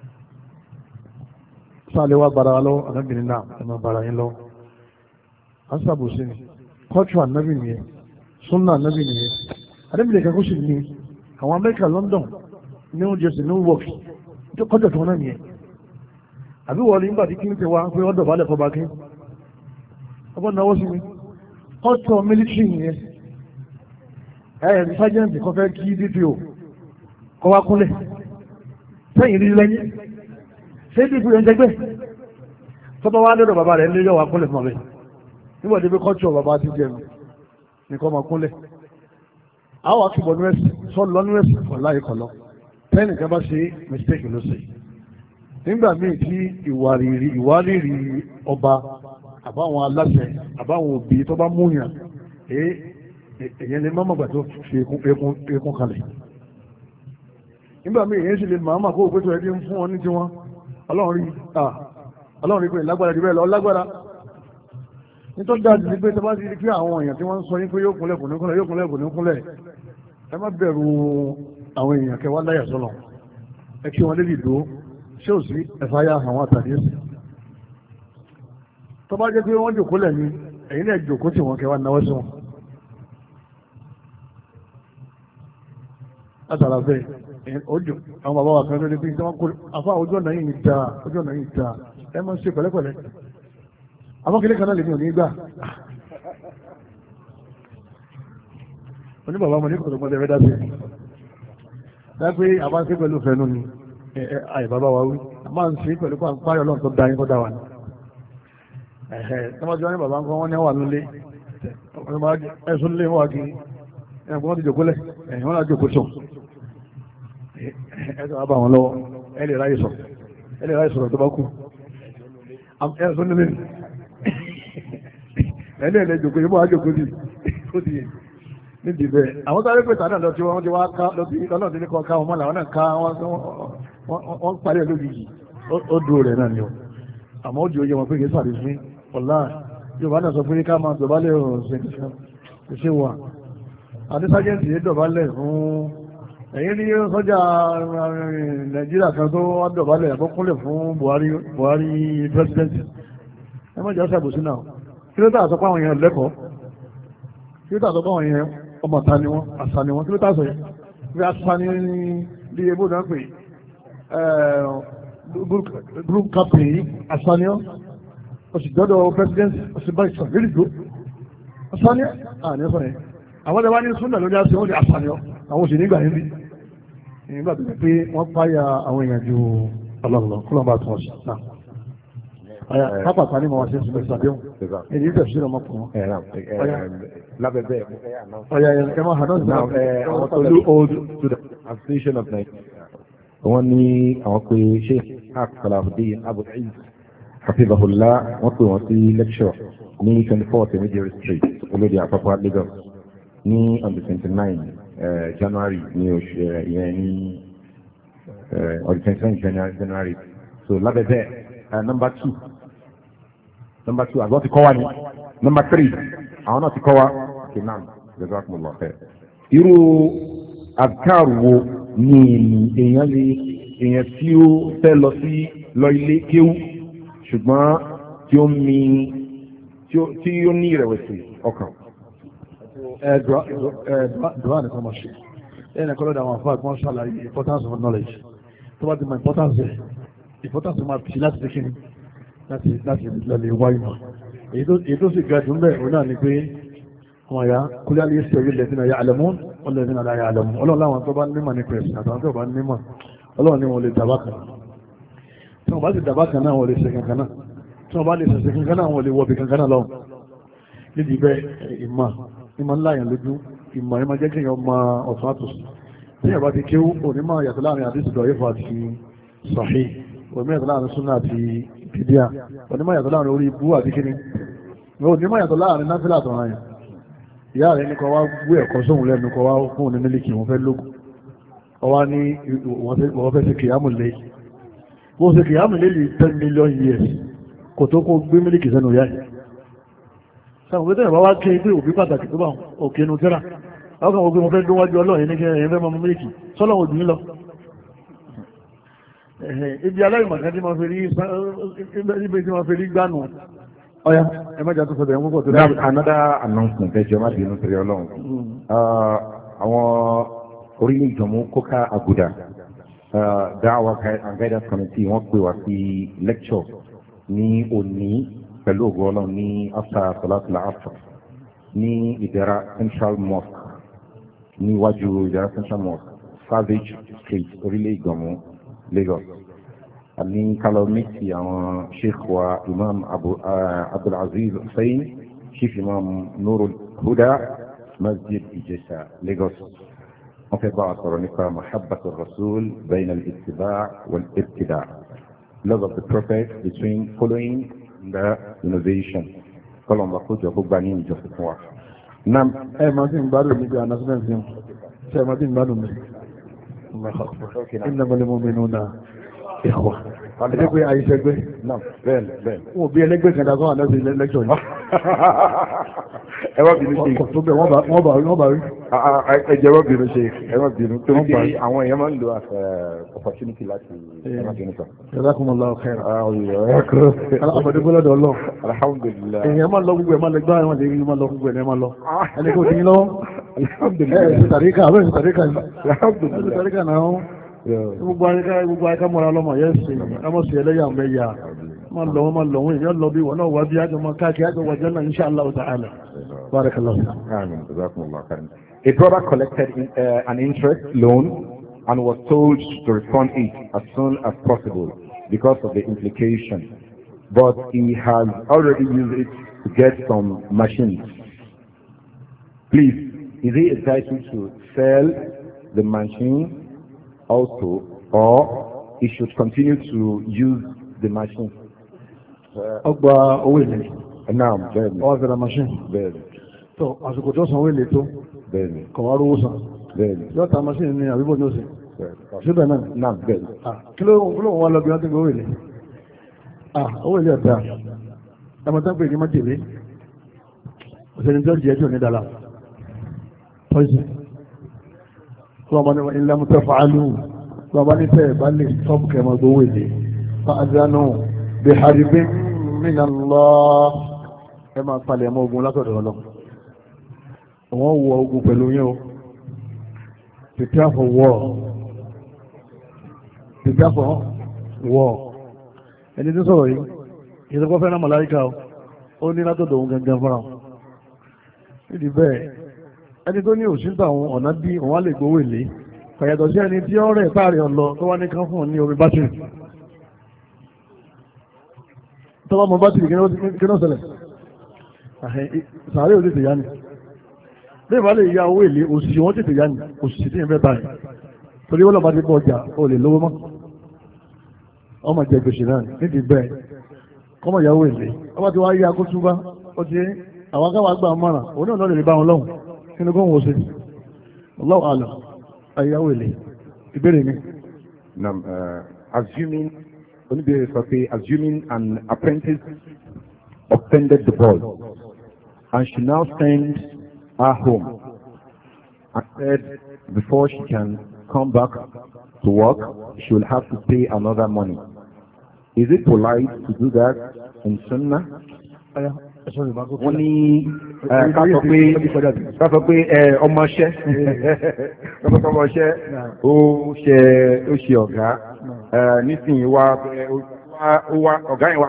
sáàlẹ̀ wá bara lọ anábìnrin náà ẹ̀mọ̀ bara yín lọ ansábò sí ni kọ́tù ànábì nìyẹn súnà ànábì nìyẹn anábìnrin kan kó sì ní àwọn Amẹ́ríkà London New Jersey New York kọjọ tó wọn náà nìyẹn àbí wọlé nígbà tí kíní ti wá pé ọdọ balẹ̀ fọba kí ọgbọ́n náwó sí mi kọ́tù mílítírì nìyẹn ẹ̀ ẹ̀ sájẹ́ǹtì kan fẹ́ kí D P O kọ́ wá kúnlẹ̀ sẹ́yìn rí lẹ́yìn ṣé bí ìpínlẹ̀ ń jẹgbẹ́ tọ́tọ́ wá lọ́dọ̀ bàbá rẹ̀ nílé ọwà kúnlẹ̀ fún ọ̀rẹ́ nígbà tí bí kọ́tù bàbá ti jẹun nìkan máa kúnlẹ̀ àwọn akíbọ̀ nírẹ́sì sọ lọ nírẹ́sì ọ̀la ìkọ̀lọ́ tẹ́nì kan bá ṣe mistake ló ṣe nígbà míì tí ìwárìrì ìwárìrì ọba àbáwọn aláṣẹ àbáwọn òbí tó bá múyàn èyàn lè mọ́mọ́ gbà tó fi ekun kalẹ̀ nígbà míì èyàn sì lè máa kó òpétò ẹbí ń fún ọ ní tiwọn ọlọ́run rí ọlọ́run rí pé lágbára jù bẹ́ẹ̀ lọ lágbára nítorí dájú ní pé tó bá ti rí pé àwọn èèyàn tí wọ́n ń sọ yín pé yóò kúnlẹ̀ kò ní kúnlẹ̀ yóò kúnlẹ̀ kò ní kúnlẹ̀ ẹ má bẹ̀rù àwọn èèyàn kẹwàá láyà sọ́nà ẹ kí wọn lébi ìdó ṣé ò sí ẹ̀fà yá àwọn àtàdé sí tó bá jẹ́ pé wọ́n jòkó lẹ̀ ní ẹ̀yìn náà jòkó tí wọ́n kẹwàá náwó sí wọn látara bẹ́ẹ̀ ojú àwọn bàbá wa kan lórí pé wọ́n kó afá ojú ọ̀nà yìí dáa ojú ọ̀nà yìí dáa ẹ máa ń ṣe pẹ̀lẹ́pẹ̀lẹ́ afọ́kẹ́lẹ́ kan náà lè ní òní gbà oní bàbá mo ní kòtò mọ́tẹ́ fẹ́ dá sí ẹ̀ dá pé àbá ń ṣe pẹ̀lú fẹ́nu ni àyè bàbá wa wí a máa ń ṣe pẹ̀lú páyọ̀ ọlọ́run tó dá yín kó dá wa ni ẹ̀hẹ́ tọ́mọ́tí wọn ní bàbá ń kọ́ wọn ní wà nílé ẹ̀sùn nílé wọn wà kí ẹ̀kọ́ wọn ti jòkólẹ̀ ẹ̀yìn wọn náà jòkó sọ ẹ̀sùn àbá wọn lọ́wọ́ ẹ̀ lè ráyè sọ ẹ̀ lè ráyè sọ̀rọ̀ tó bá kú ẹ̀sùn nílé ẹ̀lẹ́ ẹ̀lẹ́ jòkó yìí bọ́ wá jòkó sí ó ti nídìí bẹ́ẹ̀ àwọn sáré pé tàdá lọ tí wọ́n ti wá ká lọ́nà tí ní kọ́ ká wọn mọ́ làwọn náà ká wọ́n parí ẹ̀ lójijì ó dúró rẹ̀ náà ni ó àmọ́ ó di oyè wọn pé kì í sàrí fún ọ̀la yorùbá náà sọ pé ká máa dọ̀bálẹ̀ ọ̀sẹ̀ ṣe wà àti sájẹ́ǹtì yìí dọ̀bálẹ̀ fún ẹ̀yìn ní sọ́jà nàìjíríà kan tó wá dọ̀bálẹ̀ àbọ̀kúnlẹ̀ fún Buhari Buhari president ẹ má jẹ́ ṣàbòsí náà kí ló tàà sọ pé àwọn èèyàn lẹ́kọ̀ọ́ kí ló tàà sọ pé àwọn èèyàn ọmọ ta ni wọ́n àṣà ni wọ́n kí ló tàà sọ yẹn bí àṣà ni bí ebó náà pè group captain yìí àṣà ni wọ́n oṣù dọ́dọ̀ president oṣù báyìí sọ lórí ìdó àṣà ni à ní sọ yẹn àwọn ọ̀dọ́ wa ní súnà lórí àṣà wọn ní àṣà ni wọ́n àwọn oṣù nígbà yẹn bí nígbà tó pé wọ́n páyà àwọn èèyàn ju ọlọ́run kúlọ̀ bá tún ọ̀sán náà pápá kan ní ma wá sí ẹsùn mẹ́sàn déhùn èdè ìfẹ́ sí ọmọ kan lábẹ́bẹ́ ọ̀yà ẹ̀ máa hàn náà olú old student association of Nigeria wọ́n ní àwọn pé sheikh haq Salahuddin Abu Eid hafizahullah wọ́n pè wọ́n sí lecture ní twenty four Temidire street olóde àpapọ̀ Lagos ní on the twenty nine January ní oṣù ìyẹn ní on the twenty nine January so lábẹ́bẹ́ number two number two àgbọ̀ ti kọ́ wa ni number three àwọn náà ti kọ́ wa okay naam jazakumullah khair irú adkar wo ni èèyàn lè èèyàn tí ó fẹ́ lọ sí lọ ilé kéwú ṣùgbọ́n tí ó mi tí tí ó ní ìrẹ̀wẹ̀sì ọkàn. ẹ dùwà nìkan máa ṣe ẹ nìkan lọ́dọ̀ àwọn afáà kan ṣàlàyé importance of knowledge tó bá ti mọ importance ẹ̀ importance máa fi láti ṣe kíni láti láti lọlẹ̀ wáyé mọ́ èyí tó sì ga jù ń bẹ̀ òun náà ni pé ọmọ ya kúlẹ̀ alẹ́ sí orí lẹ́sìn náà yà àlẹ́mú ọlọ́sìn náà yà àlẹ́mú ọlọ́run láwọn tó bá nímọ̀ ní pẹ̀sì àtàwọn tó bá nímọ̀ ọlọ́run ni wọn lè dàbá kan tí wọn bá sì dàbá kan náà wọn lè ṣe kankan náà tí wọ́n bá lè ṣẹ̀ṣẹ̀ kankan náà wọ́n lè wọ́bi kankan náà lọ́wọ́ nídìí bẹ́ẹ̀ ìmọ̀ ìmọ̀ ńlá yẹn lójú ìmọ̀ ìmọ̀ jẹ́ kéèyàn mọ ọ̀tún àtòsí tí yàrá ti kéwú onímọ̀ yàtọ̀ láàrin àdìsí dọ̀yẹ́fọ̀ àti sàhí onímọ̀ yàtọ̀ láàrin súnà àti bídíà onímọ̀ yàtọ̀ láàrin orí ibú àti kíní onímọ̀ yàtọ̀ láàrin náfìlà àtọ̀ràn yẹn ìyá rẹ̀ ní kọ́ wá gbé ẹ̀kọ́ sóhun lẹ́nu kọ́ wá fún òní mílíkì wọn fẹ́ lógún ọwá ní wọ́n fẹ́ ṣe kìyàmù lé bó ṣe kìyàmù lé lè ten million years kò tó kó gbé mílíkì sẹ́nu yá ẹ̀ sáwọn òbí tẹ́lẹ̀ bá wá ké pé òbí pàtàkì tó bá òkè inú tẹ́rà ọkàn òbí mo fẹ́ dún wájú ọlọ́run ní kí ẹ̀yìn fẹ́ mọ mílíkì sọ́lọ́ òdì lọ ibi aláìmọ̀kan tí wọ́n fi rí ibi tí wọ́n fi rí gbánu ọ̀yá ẹ má jà tó sọ̀rọ̀ ẹ̀wọ̀n púpọ̀ tó dáa. another announcement ẹjọ́ má bínú torí ọlọ́run àwọn orílẹ̀ ìjọ̀mú kóká àgùdà Da'wa and Guidance Committee wọ́n pè wá sí lecture ní òní pẹ̀lú ògùn ọlọ́run ní after salatul asr ní ìdẹ̀ra central mosque níwájú ìdẹ̀ra central mosque Savage Street orílẹ̀ ìgbọ̀mú Lagos àní kalomiti àwọn sheikh wa imam Abdulaziz Hussein chief imam Nurul Huda Masjid Ìjẹ̀ṣà Lagos wọ́n fẹ́ bá wa sọ̀rọ̀ nípa mahabbatu rasul bayna al-ittiba' wal-ibtida' love of the prophet between following the innovation. Kọ́lọ̀mbà kó jọ gbogbo ní ìjọsìn fún wa. Nam ẹ máa ti ń gbádùn níbi announcement yẹn ṣe ẹ máa ti ń gbádùn mi. Innamal mu'minuna ikhwa. Àdéjẹ́ pé àyíṣẹ́gbẹ́. Nam bẹ́ẹ̀ bẹ́ẹ̀. Wọ́n bí ẹlẹ́gbẹ́ kan dákọ́ àná sí lẹ́kṣọ̀ yìí. Ẹ wá bínú ṣe. Tó bẹ̀ wọ́n bá wọ́n bá rí. Ẹ jẹ́ wọ́n bínú ṣe. Ẹ wá bínú. Tó ń bí àwọn èèyàn máa ń lo as opportunity láti ẹ má bínú sọ. Jazakumullahu khairan. Alákọ̀ọ́dé gbọ́dọ̀ ọlọ́run. Alhamdulillah. Èèyàn máa lọ gbogbo ẹ̀ máa lẹ gbá ẹ̀wọ̀n lè rí máa lọ gbogbo ẹ̀ máa lọ. Ẹni kò dín lọ́wọ́. Alhamdulillah. Ẹ ṣe tàríkà àbẹ́ ṣe tàríkà yìí. Alhamdulillah. Ẹ ṣe tàríkà náà. Gbogbo ayíká gbogbo ayíká mọ́ra ọlọ́mọ yẹn ṣe ọmọ sí ẹlẹ́yà mẹ́yà. Máa lọ wọ́n máa lọ wọ́n èèyàn lọ bí wọ́n náà wá bí ájọ máa káàkiri ájọ wà jẹ́nà insha Allah ta'ala. Barakallahu. Amin. Jazakumullah khairan. A brother collected in, uh, an interest loan and was told to refund it as soon as possible because of the implication. But he has already used it to get some machines. Please, is he entitled to sell the machine also, or he should continue to use the machine? Ọgbà owó ilé. Naam, bẹ́ẹ̀ni. Ọwọ́ fẹ́ra machine. Bẹ́ẹ̀ni. Tó àsìkò tó san owó ilé tó. Bẹ́ẹ̀ni. Kọ̀wá rówó san. Bẹ́ẹ̀ni. Yóò ta machine ní àbíbò ní òsè. Síbẹ̀ náà. Naam, bẹ́ẹ̀ni. Kí ló wọ́n lọ bí wọ́n ti gbé owó ilé? Owó ilé ọ̀dà. Ẹmọ tán pè ní májèlé. Òṣèlú tó jẹ́ jù ní dàlà. Poison. Wọ́n bá ní ilé mú tẹ́ fàálù. Wọ́n bá ní tẹ́ bá lè stop kẹmọ gbówó ilé. Fa'adánù bí haribin min Allah. Ẹ máa palẹ̀ mọ́ ogun látọ̀dọ̀ ọlọ́. Wọ́n wọ ogun pẹ̀lú yín o. Prepare for war. Prepare for war. Ẹni tí sọ̀rọ̀ yìí, ìsọ́kọ́ fẹ́ràn màláíkà o. Ó ní látọ̀dọ̀ òun gangan fúnra. Nídìí bẹ́ẹ̀, ẹni tó ní òṣìṣẹ́ àwọn ọ̀nà bí òun á lè gbowó èlé. Kàyàtọ̀ sí ẹni tí ó rẹ̀ táàrí ọlọ tó wá ní kán fún un ní omi bátìrì. Tọ́wọ́ mọ bátìrì kí náà ṣẹlẹ̀? Sàárè ò tètè yá ni. Bí ìbá lè ya owó èlé, òṣìṣẹ́ wọn tètè yá ni, òṣìṣẹ́ tí ń fẹ́ báyìí. Torí wọ́n lọ́ba ti bọ̀ ọjà, ó lè lówó mọ́. Ọmọ jẹ gbèsè náà nídìí bẹ́ẹ̀. Kọ́mọ ìyàwó èlé. Ọba ti wá yá kó túbá, ó ti àwọn akáwà gbà mọ́ràn, òun náà lè bá wọn lọ́hùn. Kí ni kó ń wo sí? Allahu a'lam. Ayáwó èlé. Ìbéèrè mi. Nam, uh, assuming, oníbẹ̀rẹ̀ sọ pé, assuming an apprentice offended the boss and she now sends her home and said before she can come back to work, she will have to pay another money. Is it polite to do that in Sunnah? wọ́n ní ká sọ pé ká sọ pé ọmọọṣẹ́ ọmọọṣẹ́ ó ṣe ó ṣe ọ̀gá nísìnyí wá ọ̀gá yẹn wá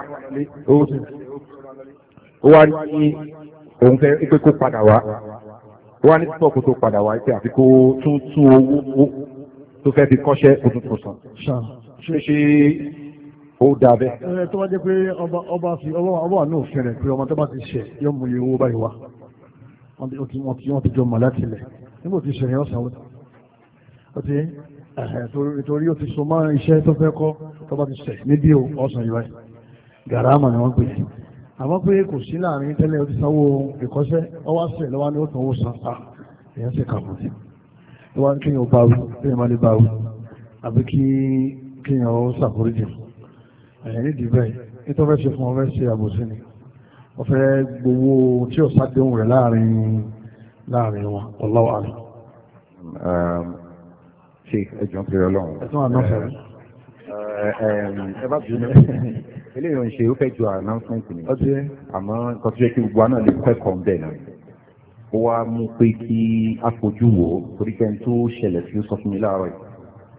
ó wá ní òun fẹ́ pé kó padà wá ó wá ní púpọ̀ kó tó padà wá pé àfi kó tún tún owó tó fẹ́ fi kọ́ṣẹ́ kó tún tún san ṣe ṣe ó dà bẹ́ẹ̀. ẹ tó bá jẹ́ pé ọba ọba fi ọba ọba wà ní òfin rẹ̀ pé ọmọ tó bá ti ṣẹ̀ yóò mú iye owó báyìí wá wọ́n ti wọ́n ti wọ́n ti jọ mọ̀ láti ilẹ̀ nígbà tí ìṣẹ̀yìn ọ̀sán wọ́n ó ti torí ó ti so mọ́ iṣẹ́ tó fẹ́ kọ́ tó bá ti ṣẹ̀ níbí ọ̀sán yìí báyìí gàràmà ni wọ́n pè é àmọ́ pé kò sí láàrin tẹ́lẹ̀ ó ti sanwó ìkọ́ṣẹ́ ọwọ́ àṣẹ lọ́wọ́ ni ó tàn owó san á èèyàn ṣe kà fún un wọ́n kí èèyàn bá wí kí èèyàn má lè bá wí àbí kí kéèyàn ó ṣàforíjì ẹ̀yìn nídìí bẹ́ẹ̀ nítorí fẹ́ ṣe fún ọ fẹ́ ṣe àbòsí ni wọ́n fẹ́ gbowó tí ò sádéhùn rẹ̀ láàrin láàrin wọn Allahu a'lam. ṣe ẹjọ́ ń pèrè ọlọ́run. ẹ tún àná fẹ́rẹ́. ẹ bá bínú eléyìí ń ṣe ó fẹ́ ju announcement ni àmọ́ nǹkan tó yẹ kí gbogbo àná lè kẹ́kọ̀ọ́ ń bẹ̀ náà ó wá mú pé kí a fojú wò ó torí kẹ́ni tó ṣẹlẹ̀ sí ó sọ fún mi láàárọ̀ yìí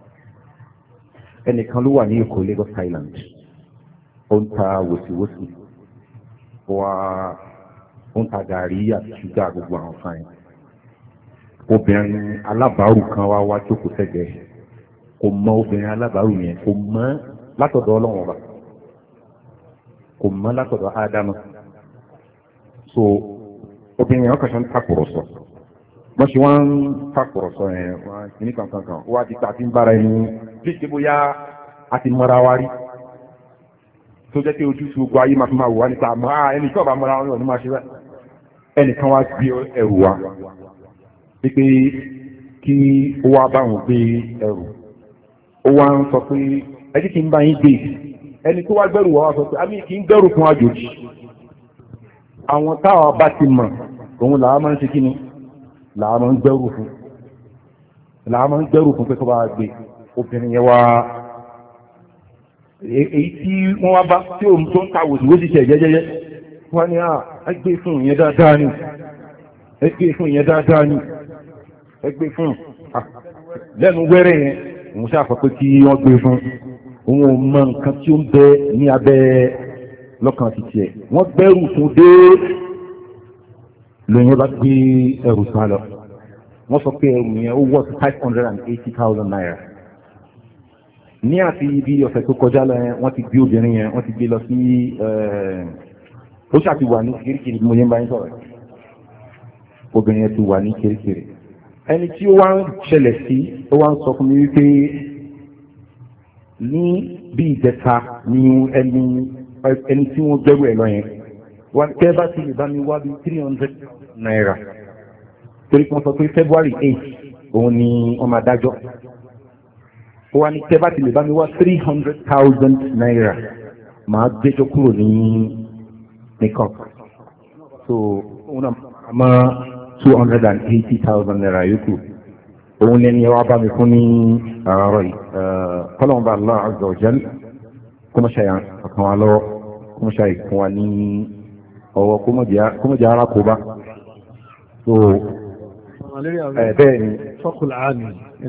ẹnìkan ló wà ní Èkó Lagos Island ó ń ta wòsíwòsí wá ó ń ta gàrí àti ṣúgà gbogbo àwọn fáìn obìnrin alábàárù kan wá wá jókòó sẹ́gbẹ̀ẹ́ kò mọ obìnrin alábàárù yẹn kò mọ látọ̀dọ̀ Ọlọ́run ọba kò mọ látọ̀dọ̀ Ádámù so obìnrin yẹn wọ́n kàn ṣe ń takùrọ̀sọ wọ́n ṣe wọ́n ń takùrọ̀sọ yẹn wọ́n ní kankan kan wọ́n á ti ta sí ń bára ẹni bí ṣe bóyá a ti mọ́ra wa rí tó jẹ́ pé ojú tí gbogbo ayé máa fi máa wò wá nípa àmọ́ ẹni tí ọba mọ́ra wọn ní máa ṣe rẹ̀ ẹnìkan wá gbé ẹrù wa wípé kí ó wá bá wọn gbé ẹrù ó wá ń sọ pé ẹni kí n bá yín gbé ẹni tó wá gbẹ́rù wá wá sọ pé àmì kì í gbẹ́rù fún àjòjì àwọn táwa bá ti mọ̀ òun làá máa ń ṣe kí ni làá máa ń gbẹ́rù fún làá máa ń gbẹ́rù fún pé kó bá gbé obìnrin yẹn wá èyí tí wọ́n wá bá tí òun tó ń ta wòsíwòsí ṣe jẹ́jẹ́jẹ́ wọ́n ní à ẹgbẹ́ fún ìyẹn dáadáa ni ẹgbẹ́ fún ìyẹn dáadáa ni ẹgbẹ́ fún lẹ́nu wẹ́rẹ́ yẹn òun ṣàfọ́ pé kí wọ́n gbé fún òun ò mọ nǹkan tí ó ń bẹ ní abẹ́ lọ́kàn ti tiẹ̀ wọ́n gbẹ́rù fún dé lóyún bá gbé ẹrù sá lọ wọ́n sọ pé ẹrù yẹn ó wọ́ sí five hundred and eighty thousand naira ní àti ibi ọ̀sẹ̀ tó kọjá lọ yẹn wọ́n ti gbé obìnrin yẹn wọ́n ti gbé lọ sí ó ṣàti wà ní kirikiri mo yẹn bá yín sọ̀rọ̀ obìnrin yẹn ti wà ní kirikiri ẹni tí ó wá ń ṣẹlẹ̀ sí ó wá ń sọ fún mi wípé ní bí ìjẹta ní ẹni ẹni tí wọ́n gbẹ́rù ẹ̀ lọ yẹn wọ́n tẹ́ bá ti lè bá mi wá bí three hundred naira torí wọ́n sọ pé February eight òun ni wọ́n máa dájọ́ ó wá ní tẹ́ bá ti lè bá mi wá three hundred thousand naira máa gbẹ́jọ́ kúrò ní nìkan so òun náà máa two hundred and eighty thousand naira yòókù òun lẹ́ni ẹ wá bá mi fún ní àárọ̀ yìí kọ́lọ́mùbá Allah azza wa jal kó mọ̀ ṣàyàn ọ̀kan wa lọ́wọ́ kó mọ̀ ṣàyàn fún wa ní ọwọ́ kó mọ̀ jẹ́ ara kó bá so bẹ́ẹ̀ ni fọ́kùlà áàmì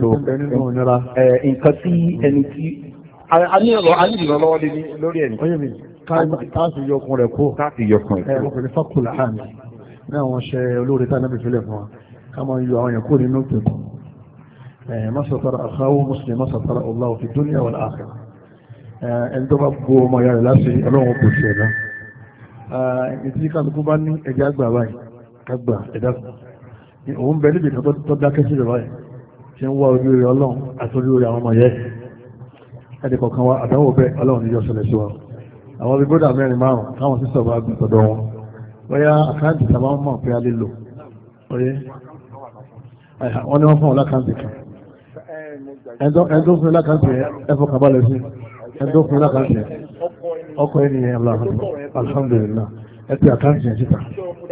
nǹkan tí ẹni tí a ní ìrànlọ́wọ́ lórí ẹni. Oye mi, káàsì yọkùn rẹ̀ kó. Káàsì yọkùn rẹ̀ kó. Ẹ ọkùnrin fọ́kùlà áàmì ní àwọn ṣe olóore tá náà bìfẹ́lẹ̀ fún wa. Ká máa yọ àwọn yẹ̀kú nínú pẹ̀kù. Masatara akhahu muslim masatara Allah fi dunya wal akhirah. Ẹni tó bá gbó ọmọ ìyá rẹ̀ láti ọlọ́run kò ṣe ẹ̀dá. Ìtí kálukú bá ní ẹja àgbà báyìí, kágbà ẹ̀dá kan. Òun bẹ níbi kan tó dákẹ́ sí ìrọ̀lẹ́ tí ń wá orí orí ọlọ́run àti orí orí àwọn ọmọ yẹ́ ẹni kọ̀ọ̀kan wa àdánwò bẹ́ ọlọ́run níjọ́ ṣẹlẹ̀ sí wa àwọn bí gbọ́dà mẹ́rin márùn káwọn sísọ bá gbé tọ̀dọ̀ wọn bóyá àkáǹtì tàbá mọ̀ pé a lè lò oyé wọ́n ní wọ́n fún wọn lákáǹtì kan ẹni tó fún lákáǹtì ẹfọ́ kabalẹ̀ sí ẹni tó fún lákáǹtì ọkọ̀ ènìyàn alhamdulillah ẹ ti àkáǹtì yẹn síta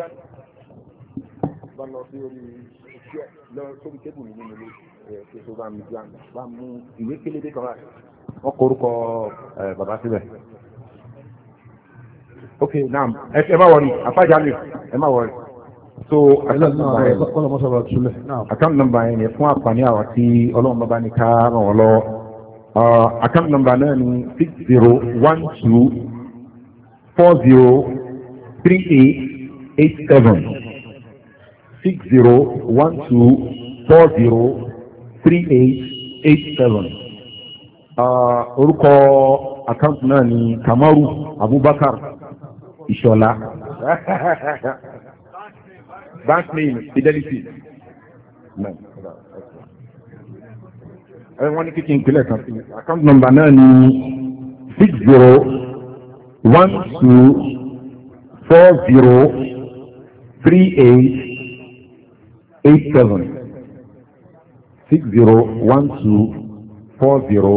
lọ sórí tébù mi nínú ilé ṣe tó bá mi gbà bá mú ìwé kélébé kan wá wọn kọ orúkọ bàbá síbẹ̀. ok naam ẹ má wọrí àfájálè ẹ má wọrí. so account number yẹn ni fún àǹfààní àwọn tí ọlọ́run bàbá ní ká ràn wọ́n lọ́wọ́. account number náà ni six zero one two four zero three eight eight seven six zero one two four zero three eight eight seven. orúkọ account náà ni Kamaru Abubakar Ìṣọ̀lá. bank name Fidelity. ẹ wọ́n ní kíkí ìpínlẹ̀ kan sí account number náà ni six zero one two four zero three eight eight seven six zero one two four zero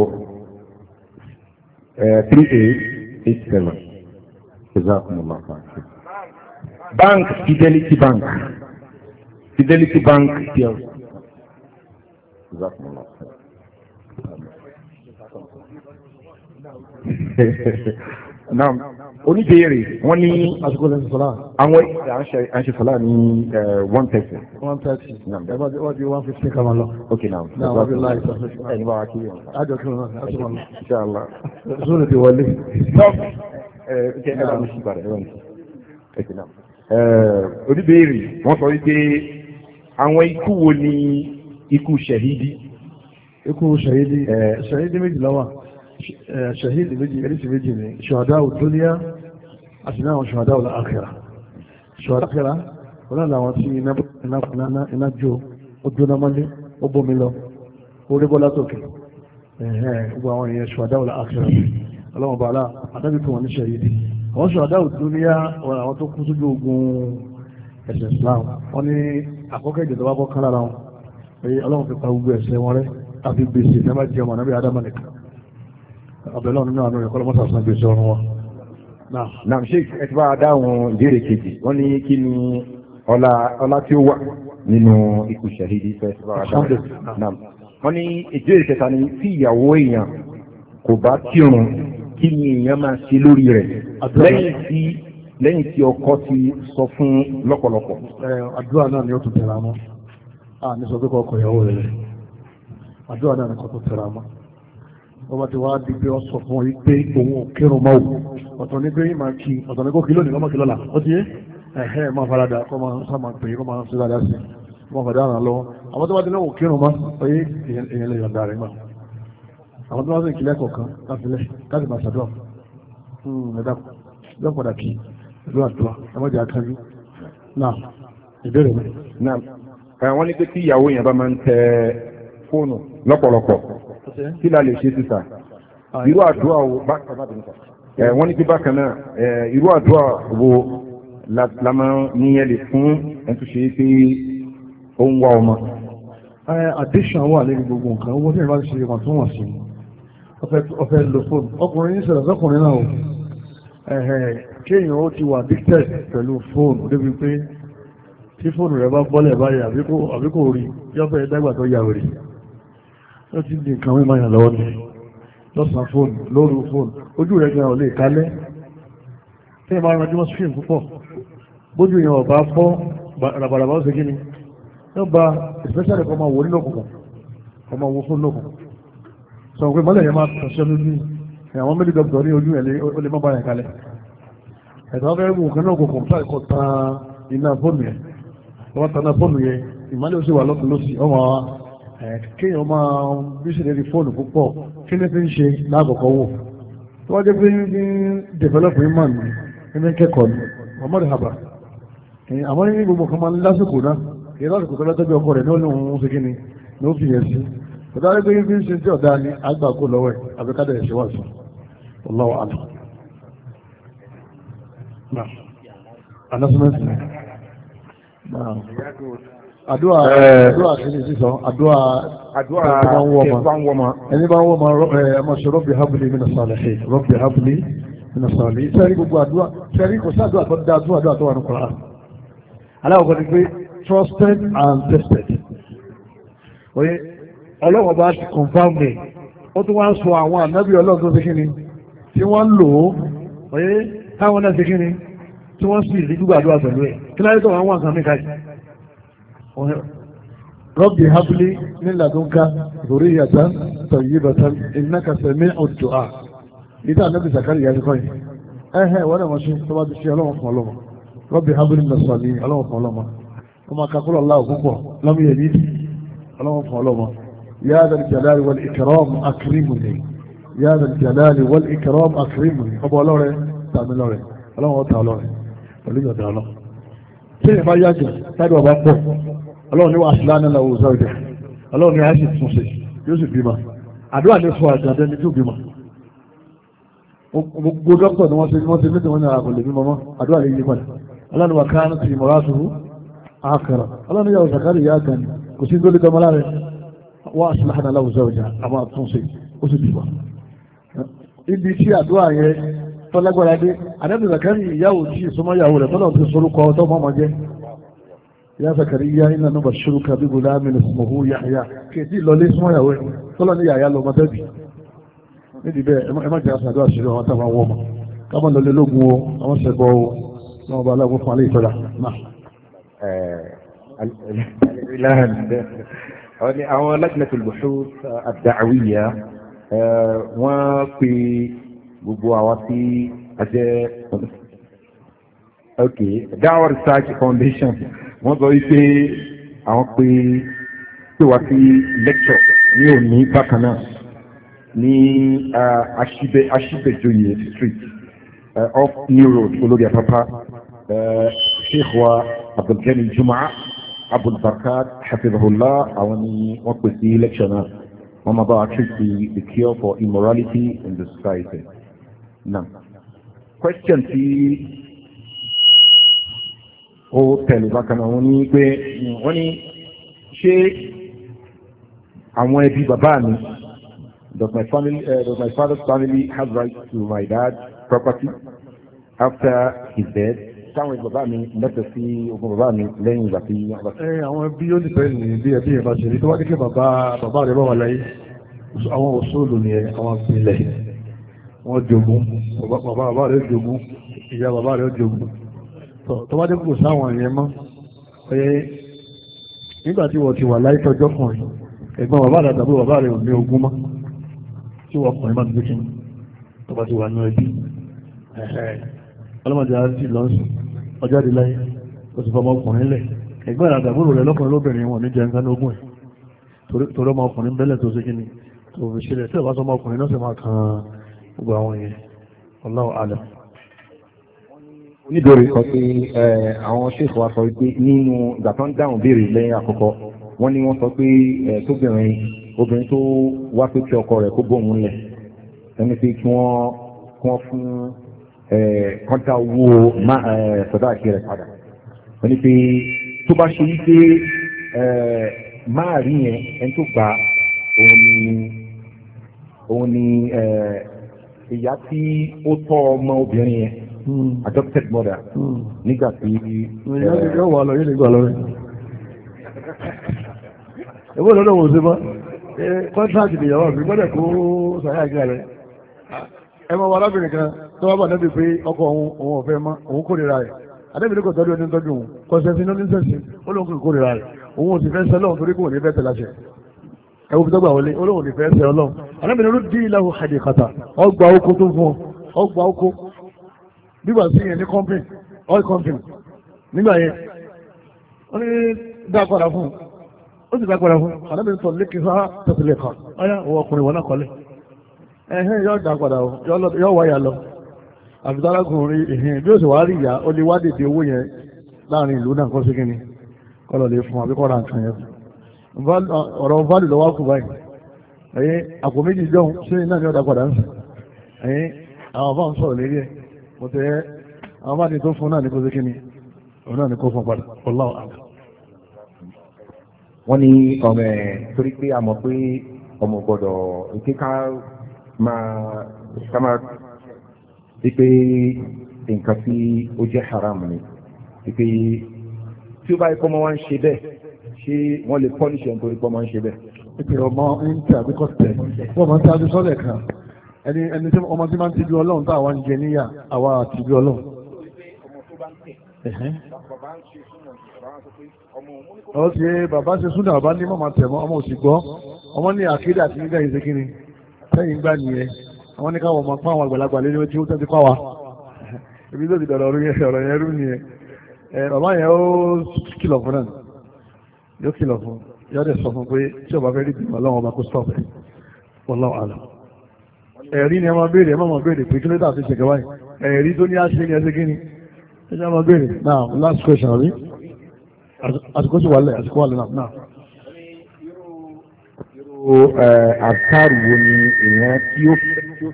three eight eight seven. Jazakumullah khair. Bank Fidelity Bank. Fidelity Bank P L C. Jazakumullah khair. Now, oníbèrè wọ́n ní àsìkò lẹ́sìn sọ́lá. àwọn àṣẹ sọ́lá ní one thirty. one thirty. wọ́n di one fifty kama lọ. ok now. náà wọ́n fi láì sọ. ẹni bá wa kí wọn. àjọ kí wọn náà àti wọn lọ. inshallah. sóòlù ti wọlé. ẹ ẹ bá mi sí ìbàdàn ẹ bá mi sí. ok now. oníbèrè wọ́n sọ wípé àwọn ikú wo ni ikú ṣẹ̀hídì. ikú ṣẹ̀hídì ṣẹ̀hídì méjì ló wà. ṣẹ̀hídì méjì ẹ̀ríṣì méjì ni ṣùhàdá òdúníà àti náà ṣùhàdá òlàákẹ́rà. ṣùhàdá àkẹ́rà wọ́n náà làwọn tí iná jó ó jóná mọ́lé ó bómi lọ ó rí bọ́lá tókè gbogbo àwọn èèyàn ṣùhàdá òlàákẹ́rà ọlọ́wọ́n bá aláà àdábì fún wọn ní ṣẹ̀hídì. àwọn ṣùhàdá òdúníà wọn àwọn tó kú sójú ogun ẹ̀sìn Islam wọ́n ní àkọ́kọ́ ìjọba bá kọ́ kán lára wọn pé ọlọ́run fi pa gbogbo ẹ̀ṣẹ̀ wọn rẹ́ àfi gbèsè ní bá jẹ́ ọmọ náà bí Ádámù nìkan abẹ́lẹ́ nínú àánú rẹ̀ kọ́lọ́mọ́sà san gbèsè ọ̀run wọn. naam sheik ẹ ti bá a dáhùn ìbéèrè kejì wọ́n ní kí ni ọlá ọlá tí ó wà nínú ikú ṣàhídì fẹ́ ti bá a dáhùn. naam wọ́n ní ìbéèrè kẹta ni tí ìyàwó èèyàn kò bá kírun kí ni èèyàn máa ṣe lórí rẹ̀ lẹ́yìn tí lẹ́yìn tí ọkọ ti sọ fún lọ́pọ̀lọpọ̀. àdúrà náà ni ó tún tẹ̀ra mọ́ a ní sọ pé kọ́ ọkọ̀ ìyàwó rẹ̀ àdúrà náà ni kọ́ tó tẹ̀ra mọ́ wọ́n bá ti wá di pé wọ́n sọ fún ọ pé òun ò kírun mọ́ òun ọ̀tọ̀ ní pé máa kí ọ̀tọ̀ ní kó kí lónìí kọ́ máa kí lọ́la ó ti yé ẹ̀hẹ́ máa farada kọ́ máa sá máa pè é kọ́ máa ṣe dáadáa sí kọ́ máa fàdá ràn lọ́wọ́ àwọn tó bá ti náà ò kírun mọ́ oyé èèyàn lè yọ̀ǹda rẹ̀ gbà àwọn tó bá sì kílẹ̀ kọ̀ọ̀kan káfílẹ̀ káfí máa ṣàdúrà ẹ̀dá yóò padà kí ìlú àdúrà ẹmọ́jà akájú náà ìbéèrè mi. náà wọ́n ní pé tí ìyàwó yẹn bá máa ń tẹ fóònù lọ́pọ̀lọpọ̀ kí la lè ṣe sísà irú àdúrà wo wọ́n ní pé bákan náà irú àdúrà wo la máa níyẹn lè fún ẹni tó ṣe pé ó ń wá ọmọ. addiction wà lórí gbogbo nǹkan owó tí ìbá ti ṣe ìwọ̀n tó wọ̀n sí ọ̀fẹ́ lo fóònù ọkùnrin ní sọ̀rọ̀ sọ́kùnrin náà o kéèyàn ó ti wà addicted pẹ̀lú fóònù débi pé tí fóònù rẹ̀ bá bọ́lẹ̀ báyìí àbí kò rí yọ́fẹ́ dágbà tó yà wèrè ó ti di nǹkan mímọ̀ yàn lọ́wọ́ ní lọ́sàn fóònù lóru fóònù ojú rẹ̀ gan ò lè kálẹ̀ tí ìmọ̀ ara jùmọ̀ screen púpọ̀ bójú yàn ọ̀bá fọ́ ràbàràbà ó ṣe kí ni yóò bá especially kọ́ máa wò nínú òkùnkùn kọ́ máa wo fóònù òkùnkùn sọ pé mọ́lẹ̀ yẹn máa tọ̀ṣẹ́ lójú àwọn méjì dọ́kítọ̀ ní ojú yẹn ó lè má bá yẹn kalẹ̀ ẹ̀tọ́ fẹ́ mú nǹkan náà òkùnkùn táì kọ́ ta iná fóònù yẹn wọ́n ta iná fóònù yẹn ìmọ̀lẹ̀ ó sì wà lọ́kùn lọ́sì ọmọ kéèyàn máa bí sí lérí fóònù púpọ̀ kí ní fi ń ṣe láàkọ̀kọ́ wò tó wá jẹ́ pé ní develop iman ní ní kẹ́kọ̀ọ́ ní ọmọdé haba àmọ́ ní gbogbo kan máa ń lásìkò náà kí lásìkò tó lọ́tọ́jú ọkọ rẹ̀ ní olú òun ṣe kí ni ní ó fi yẹn sí kò dáa pé ní fi ń ṣe tí ọ̀dá ni àgbà kó lọ́wọ́ ẹ̀ àbíkádà ẹ̀ ṣe wà sí Allahu a'lam. announcement àdúrà àdúrà kìíní sísọ àdúrà àdúrà ẹni bá ń wọ́n ma ẹmọ ṣe rọ́bì hábùlì mí nàṣàlẹ̀ rọ́bì hábùlì mí nàṣàlẹ̀ sẹ́rí gbogbo àdúrà sẹ́rí kò sí àdúrà tó dá àdúrà àdúrà tó wà ní Kùránì aláwọ̀kọ́ ni pé trusted and tested oye ọlọ́wọ́ bá ti confam me ó tún wá ń sọ àwọn ànábì ọlọ́run tó ṣe kí ni tí wọ́n ń lò ó ọ̀yẹ́ táwọn náà ṣe kí ni tí wọ́n sì rí gbígbàdúrà pẹ̀lú ẹ̀ kí láyé tó wọn wà nǹkan mìíràn rọ́bì habli min ladunka dhurriyatan tayyibatan innaka sami'ud du'a ìdá ànábì Zakariya yà ti kọ́ yìí ẹ̀hẹ́ wọ́n náà wọ́n ṣe tó bá ti ṣe ọlọ́wọ́n fún ọlọ́mọ rọ́bì habli min as-salihin ọlọ́wọ́n fún ọlọ́mọ ọmọ kakúrò aláwọ̀ púpọ̀ lọ́mú yẹ̀ nídìí ọlọ́wọ́n fún ọlọ́mọ ya dhal jalali wal ikram akrimni ya dhal jalali wal ikram akrimni ọba ọlọ́rẹ̀ tàbí lọ́rẹ̀ ọlọ́wọ́n ta ọlọ́rẹ̀ pẹ̀lú ìyọ̀dà ọlọ́ tí ìyẹn bá yájẹ̀ tábí ọba pọ̀ ọlọ́run ní wà sílánà lọ́wọ́ sọ́jà ọlọ́run ní àìsí tún ṣe yóò sì bímọ àdúrà ní fún àjàdẹ ní tí ó bímọ gbogbo dókítà ni wọ́n ṣe wọ́n ṣe mẹ́tẹ̀ wọ́n ní àkọlẹ̀ bímọ mọ́ àdúrà lè yí padà ọlọ́run wà káánù ti mọ̀rá tuhu àkàrà ọlọ́run yàwó sàkárì yá kan kò sí gbólé tọmọlá rẹ wà sílánà lọ́wọ́ sọ́jà àmọ́ àtúnṣe ó sì bímọ ibi tí àdúrà yẹn tọ́lágbára dé àdẹ́bù Zakari ìyàwó tí ìsọmọ́yàwó rẹ̀ tọ́lọ̀ ti sorúkọ ọtọ́ mọ́mọ́ jẹ́ ya Zakariya inna nubashshiruka bi ghulamin ismuhu Yahya kèdí lọlé súnmọ́yàwó rẹ̀ tọ́lọ̀ ní Yahya lọ mọ́tẹ́bì nídìí bẹ́ẹ̀ ẹ má jẹ́ àṣàdó àṣírí àwọn táwọn wọ́n mọ́ káwọn lọlé lógun o àwọn ṣẹ̀bọ̀ o lọ́wọ́ bá aláwọ̀ fún alẹ́ ìtọ́jà náà. àwọn lajnatul buhuth ad-da'wiyya wọ́n pe gbogbo àwọn tí a jẹ́ ok Dawah Research Foundation wọ́n sọ wípé àwọn pé pé wá sí lecture ní òní bákan náà ní Aṣíbẹ̀jọyè street uh, off New Road olórí àpapá Sheikh wa Abdulgani Jumaa Abdulbarakat hafizahullah àwọn ni wọ́n pè sí lecture náà wọ́n máa bá wa treat the, the cure for immorality in the society. Now, question tí ó tẹ̀lé bákan náà wọ́n ní pé wọ́n ní ṣé àwọn ẹbí bàbá mi does my family uh, does my father's family have right to my dad's property after his death? Táwọn ẹbí bàbá mi lẹ́tọ̀ọ́ sí ogún bàbá mi lẹ́yìn ìgbà tí wọ́n bá. ẹ àwọn ẹbí ó dìbẹ́ ní bí ẹbí ẹ bá ṣe rí tó wá ní kí bàbá bàbá rẹ bá wà láyé àwọn òṣòlù ni àwọn ìpìlẹ̀ wọ́n jogún bàbá bàbá rẹ̀ jogún ìyá bàbá rẹ̀ jogún tó bá dé kò sáwọn ìyẹn mọ́ ẹ nígbà tí wọ́n ti wà láì tọ́jọ́ kùnrin ẹ̀gbọ́n bàbá rẹ̀ tàbí bàbá rẹ̀ ò ní ogún mọ́ tí wọ́n kùnrin má ti gbé kíni tó bá ti wà ní ẹbí ọlọ́mọdé àti lọ́sùn ọjọ́ àdé láyé ó ti fọmọ ọkùnrin lẹ̀ ẹ̀gbọ́n rẹ̀ àtàbúrò rẹ̀ lọ́kùnrin lóbìnrin wọn ní jẹ́ nǹkan ogún ẹ̀ torí ọmọ ọkùnrin bẹ́lẹ̀ tó ṣe kíni tó fi ṣẹlẹ̀ tí ọba sọmọ ọkùnrin lọ́sẹ̀ máa kan gbogbo àwọn yẹn Allahu a'lam. oníbèrè kan pé àwọn ṣèkò wa sọ pé nínú ìgbà tó ń dáhùn béèrè lẹ́yìn àkọ́kọ́ wọ́n ní wọ́n sọ pé tóbìnrin obìnrin tó wá pé kí ọkọ rẹ̀ kó bóun lẹ̀ ẹni pé kí wọ́n kí wọ́n fún kọ́ńtà owó sọ̀dá àti rẹ̀ padà wọ́n ní pé tó bá ṣe wípé máa rí yẹn ẹni tó gbà òun ni òun ni ìyá tí ó tọ́ ọmọ obìnrin yẹn adopted mother nígbà tí. yóò wà lọ yóò lè gbà lọ rẹ. ìwé lọ́dọ̀ wò sí mọ́ kọ́ńtrákì nìyàwó mi gbọ́dọ̀ kó sàyà gíga rẹ̀. ẹ máa wọ arábìnrin kan tó wá bà débi pé ọkọ òun òun ọ̀fẹ́ mọ́ òun kórìíra rẹ̀ adébìnrin kò tọ́jú ẹni tọ́jú òun kọ́sẹ́sì ní oníṣẹ́sì ó lóun kò kórìíra rẹ̀ òun ò sì fẹ́ sẹ́lọ̀ torí kò ní fẹ́ tẹ̀lé àṣẹ ẹwù fi tọ́gbà wọlé olóhùn ní fẹ́ ṣe ọlọ́run alábìnrin ló dí ìlàwó hadikata ọgbà oko tó fún ọ ọgbà oko bíbà sí yẹn ní company oil company nígbà yẹn ó ní dá padà fún ó sì dá padà fún alábìnrin sọ lékè sá tẹ̀sílẹ̀ kan ọyá òwò ọkùnrin wọn náà kọ́lé ẹ̀hìn yóò dá padà yóò wáyà lọ àbítálágùnrin ìhìn bí ó sì wá rí ìyá ó lè wá dèdè owó yẹn láàrin ìlú náà kọ́ sí kíni kọ́ lọ lè fún àbíkọ́ra nǹkan yẹn fún ọ̀rọ̀ válù lọ́wọ́ kù báyìí ẹ̀yìn àpò méjì jọun ṣé iná ní ọ̀dà padà ń sìn ẹ̀yìn àwọn bá ń sọ̀rọ̀ lérí ẹ̀ mo tẹ́ àwọn bá ní tó fún náà ní kó sí kíni òun náà ní kó fún padà Allahu a'lam. wọ́n ní ọmọ ẹ̀ torí pé a mọ̀ pé ọmọ gbọ́dọ̀ èké ká máa ká máa di pé nǹkan tí ó jẹ́ haram ni di pé tí ó bá yẹ kọ́ mọ́ wá ń ṣe bẹ́ẹ̀ ṣé wọ́n lè pọ́nìṣẹ́ nítorí pọ́ máa ń ṣe bẹ́ẹ̀. ìpè ọmọ ń tẹ àbíkọ́ tẹ̀ wọ́n máa ń tẹ adúsọ́lẹ̀ kan ẹni ẹni tí ọmọ tí máa ń tijú ọlọ́run tá àwa ń jẹ níyà àwa àtijú ọlọ́run. ọ ti bàbá ṣe súnà bàbá ní mọ̀mọ́ tẹ̀mọ́ ọmọ òsì gbọ́ ọmọ ní àkéde àti nígbà yìí ṣe kí ni sẹ́yìn gbà nìyẹn àwọn ní káwọn ọmọ pa àwọn àgbàlagbà lé ní tí ó tẹ́ ti pa wa ibi tó ti dọ̀rọ̀ ọ̀rọ̀ yẹn rú nìyẹn bàbá yẹn ó kìlọ̀ fún náà yóò kìlọ̀ fún yóò dẹ̀ sọ fún pé tí ọba fẹ́ rí bìbọn ọlọ́run ọba kó stop ẹ̀ wallahu a'lam. ẹ̀rí ni ẹ máa béèrè ẹ máa máa béèrè pé kí ló dà sí ṣẹ̀kẹ́ báyìí ẹ̀rí tó ní àṣẹ ni ẹsẹ̀ kí ni ẹ ṣe máa béèrè now last question rí àsìkò sì wàlẹ̀ àsìkò wàlẹ̀ náà. irú àtàrù wo ni èèyàn tí ó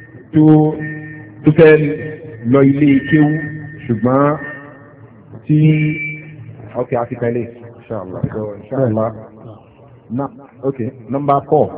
tó fẹ́ lọ ilé kéwú ṣùgbọ́n tí ok àti tẹ̀lé inshallah so inshallah na ok number four.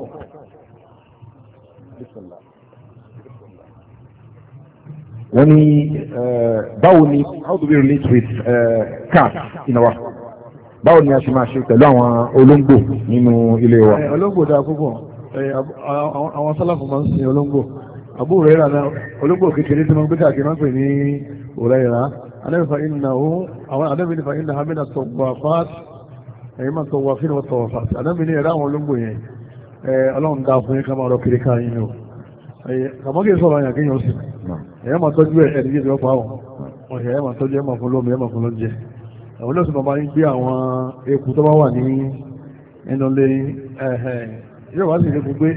wọ́n ní báwo ni how do we relate with uh, cats in our báwo ni a ṣe máa ṣe pẹ̀lú àwọn olóńgbò nínú ilé wa. olóńgbò dáa púpọ̀ àwọn sálàfù máa ń sin olóńgbò àbúrò rẹ̀ rà olóńgbò kékeré tí wọ́n gbé káàkiri máa ń pè ní òrẹ́ra anábìfà iná òun àwọn anábìfà iná hamina tọwafat ẹ̀yìn máa tọwafin wọ́n tọwafat anábìfà ẹ̀rọ àwọn olóńgbò yẹn ọlọ́run dá fún yín ká máa rọ kiri ká yín o kàmọ́kì sọ̀rọ̀ àyàn kéèyàn sí ẹ̀yẹ́ máa tọ́jú ẹ̀ ẹ̀dí yìí ọ̀pá wọn ẹ̀yẹ́ máa tọ́jú ẹ̀ máa fún lómi ẹ̀ máa fún lóúnjẹ àwọn olóòsùn bàbá yín gbé àwọn eku tó bá wà ní ẹnu lé yóò wá sí eku gbé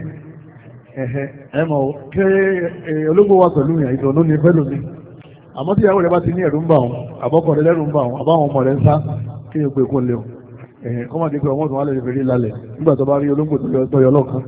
ẹ̀ mọ̀ kí olóńgbò wà pẹ̀lú yẹn ìdùnnú ni fẹ́ lómi àmọ́ tí ìyàwó rẹ̀ bá ti ní ẹ̀rù ń bà wọn àbọ́kọ̀ rẹ̀ lẹ́rù ń bà wọn àbáwọn ọmọ rẹ̀ ń sá kí ni pé kó lè o kọ́ máa di pé ọmọ tó wà lè fèrè lálẹ́ nígbà tó bá rí olóńgbò tó yọ lọ́kàn